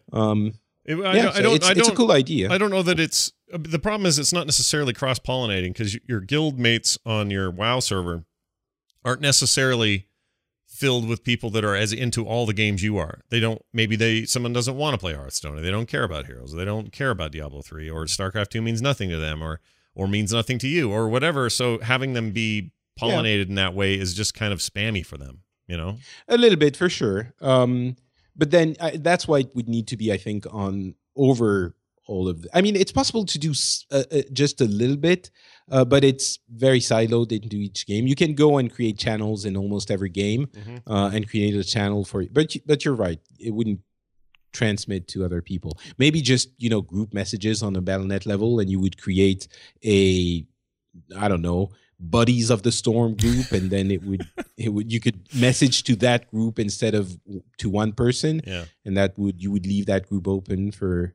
It's a cool idea. I don't know that it's the problem is it's not necessarily cross-pollinating because your guild mates on your WoW server aren't necessarily filled with people that are as into all the games you are. Someone doesn't want to play Hearthstone, or they don't care about Heroes, or they don't care about Diablo 3, or StarCraft 2 means nothing to them, or means nothing to you, or whatever. So having them be pollinated in that way is just kind of spammy for them, A little bit for sure. But then that's why it would need to be, I think, on over all of I mean, it's possible to do just a little bit, but it's very siloed into each game. You can go and create channels in almost every game and create a channel for it. But you're right. It wouldn't transmit to other people. Maybe just, group messages on a Battle.net level, and you would create I don't know, Buddies of the Storm group, and then you could message to that group instead of to one person. Yeah. And you would leave that group open for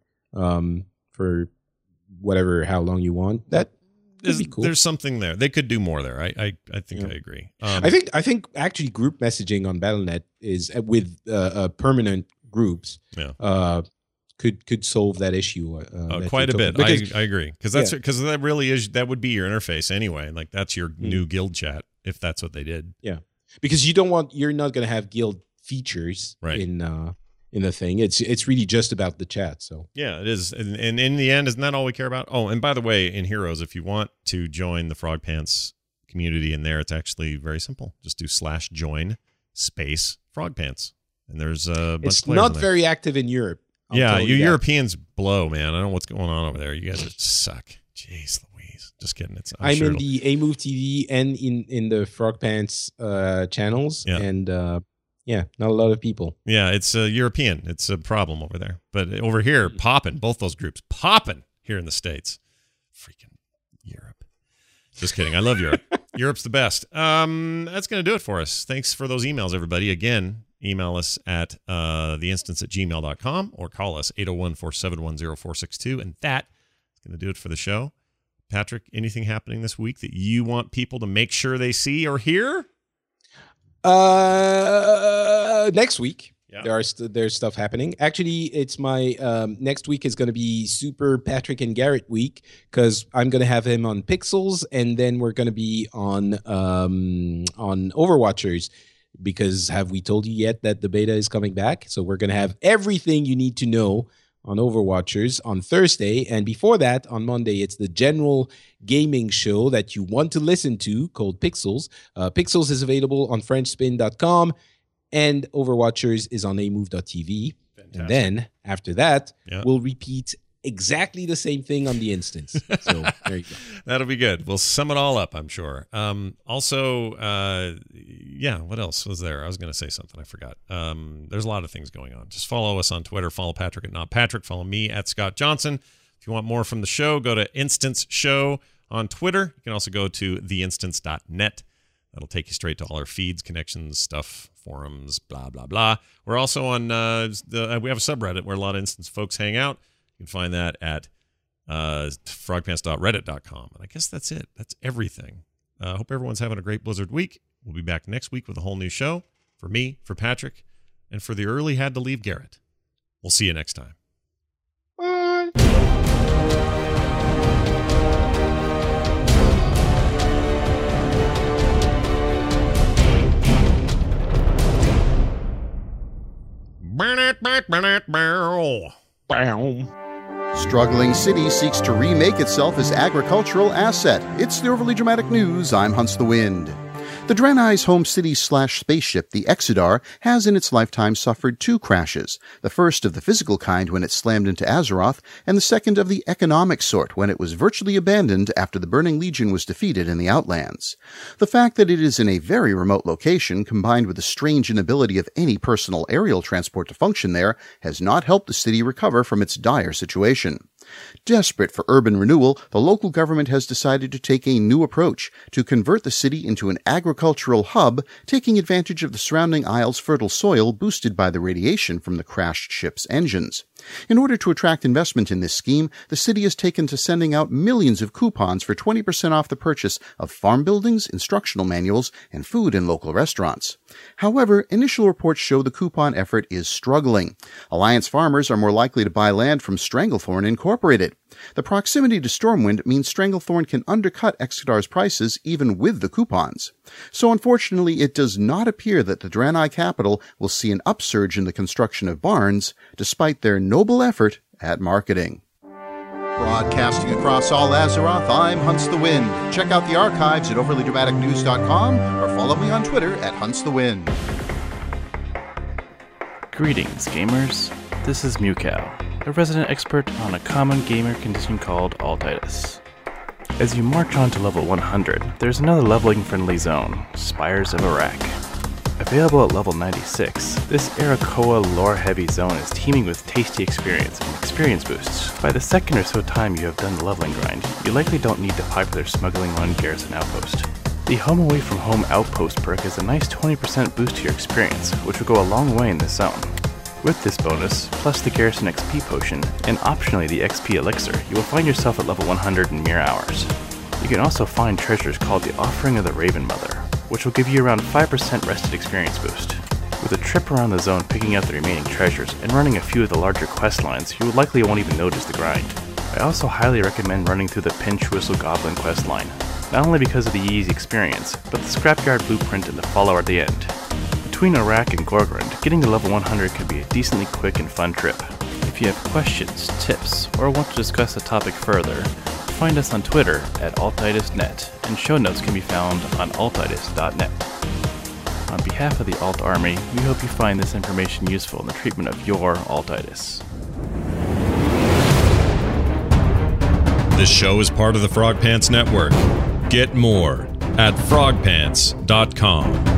whatever, how long you want. That could be cool. There's something there. They could do more there. I think I agree. I think actually group messaging on Battle.net is with permanent groups. Yeah. Could solve that issue quite a bit. I agree because that really is, that would be your interface anyway. Like that's your new guild chat if that's what they did. Yeah, because you're not going to have guild features in the thing. It's really just about the chat. So yeah, it is. And in the end, isn't that all we care about? Oh, and by the way, in Heroes, if you want to join the Frog Pants community in there, it's actually very simple. Just do /join Frog Pants, and there's a bunch it's of players not in there. very active in Europe. Yeah, you Europeans blow, man. I don't know what's going on over there. You guys suck. Jeez Louise. Just kidding. I'm sure in the A-Move TV and in the Frog Pants channels. Yeah. And not a lot of people. Yeah, it's European. It's a problem over there. But over here, popping. Both those groups popping here in the States. Freaking Europe. Just kidding. I love Europe. Europe's the best. That's going to do it for us. Thanks for those emails, everybody. Again, email us at theinstance@gmail.com or call us 801-471-0462. And that is going to do it for the show. Patrick, anything happening this week that you want people to make sure they see or hear? Next week. Yeah. There's stuff happening. Actually, it's my next week is going to be Super Patrick and Garrett week because I'm going to have him on Pixels, and then we're going to be on Overwatchers. Because have we told you yet that the beta is coming back? So we're going to have everything you need to know on Overwatchers on Thursday. And before that, on Monday, it's the general gaming show that you want to listen to called Pixels. Pixels is available on FrenchSpin.com and Overwatchers is on amove.tv. Fantastic. And then after that, we'll repeat exactly the same thing on the instance. So there you go. That'll be good. We'll sum it all up, I'm sure. Also, what else was there? I was going to say something. I forgot. There's a lot of things going on. Just follow us on Twitter. Follow Patrick at NotPatrick. Follow me at Scott Johnson. If you want more from the show, go to Instance Show on Twitter. You can also go to theinstance.net. That'll take you straight to all our feeds, connections, stuff, forums, blah, blah, blah. We're also on, we have a subreddit where a lot of Instance folks hang out. You can find that at frogpants.reddit.com. And I guess that's it. That's everything. Hope everyone's having a great Blizzard week. We'll be back next week with a whole new show for me, for Patrick, and for the early had to leave Garrett. We'll see you next time. Bye. Struggling city seeks to remake itself as agricultural asset. It's the Overly Dramatic News. I'm Hunts the Wind. The Draenei's home city/spaceship, the Exodar, has in its lifetime suffered 2 crashes, the first of the physical kind when it slammed into Azeroth, and the second of the economic sort when it was virtually abandoned after the Burning Legion was defeated in the Outlands. The fact that it is in a very remote location, combined with the strange inability of any personal aerial transport to function there, has not helped the city recover from its dire situation. Desperate for urban renewal, the local government has decided to take a new approach to convert the city into an agricultural hub, taking advantage of the surrounding isle's fertile soil boosted by the radiation from the crashed ship's engines. In order to attract investment in this scheme, the city has taken to sending out millions of coupons for 20% off the purchase of farm buildings, instructional manuals, and food in local restaurants. However, initial reports show the coupon effort is struggling. Alliance farmers are more likely to buy land from Stranglethorn Incorporated. The proximity to Stormwind means Stranglethorn can undercut Exodar's prices even with the coupons. So unfortunately, it does not appear that the Draenei capital will see an upsurge in the construction of barns, despite their noble effort at marketing. Broadcasting across all Azeroth, I'm Hunts the Wind. Check out the archives at overlydramaticnews.com or follow me on Twitter at Hunts the Wind. Greetings, gamers. This is Mewcow, a resident expert on a common gamer condition called Altitis. As you march on to level 100, there's another leveling-friendly zone, Spires of Arak. Available at level 96, this Arakoa lore-heavy zone is teeming with tasty experience and experience boosts. By the second or so time you have done the leveling grind, you likely don't need the popular Smuggling Run Garrison Outpost. The Home Away from Home Outpost perk is a nice 20% boost to your experience, which will go a long way in this zone. With this bonus, plus the Garrison XP potion, and optionally the XP elixir, you will find yourself at level 100 in mere hours. You can also find treasures called the Offering of the Raven Mother, which will give you around 5% rested experience boost. With a trip around the zone picking out the remaining treasures and running a few of the larger quest lines, you likely won't even notice the grind. I also highly recommend running through the Pinch Whistle Goblin quest line, not only because of the easy experience, but the Scrapyard blueprint and the follower at the end. Between Arak and Gorgrond, getting to level 100 can be a decently quick and fun trip. If you have questions, tips, or want to discuss a topic further, find us on Twitter at altitisnet, and show notes can be found on altitis.net. On behalf of the Alt Army, we hope you find this information useful in the treatment of your Altitis. This show is part of the Frog Pants Network. Get more at frogpants.com.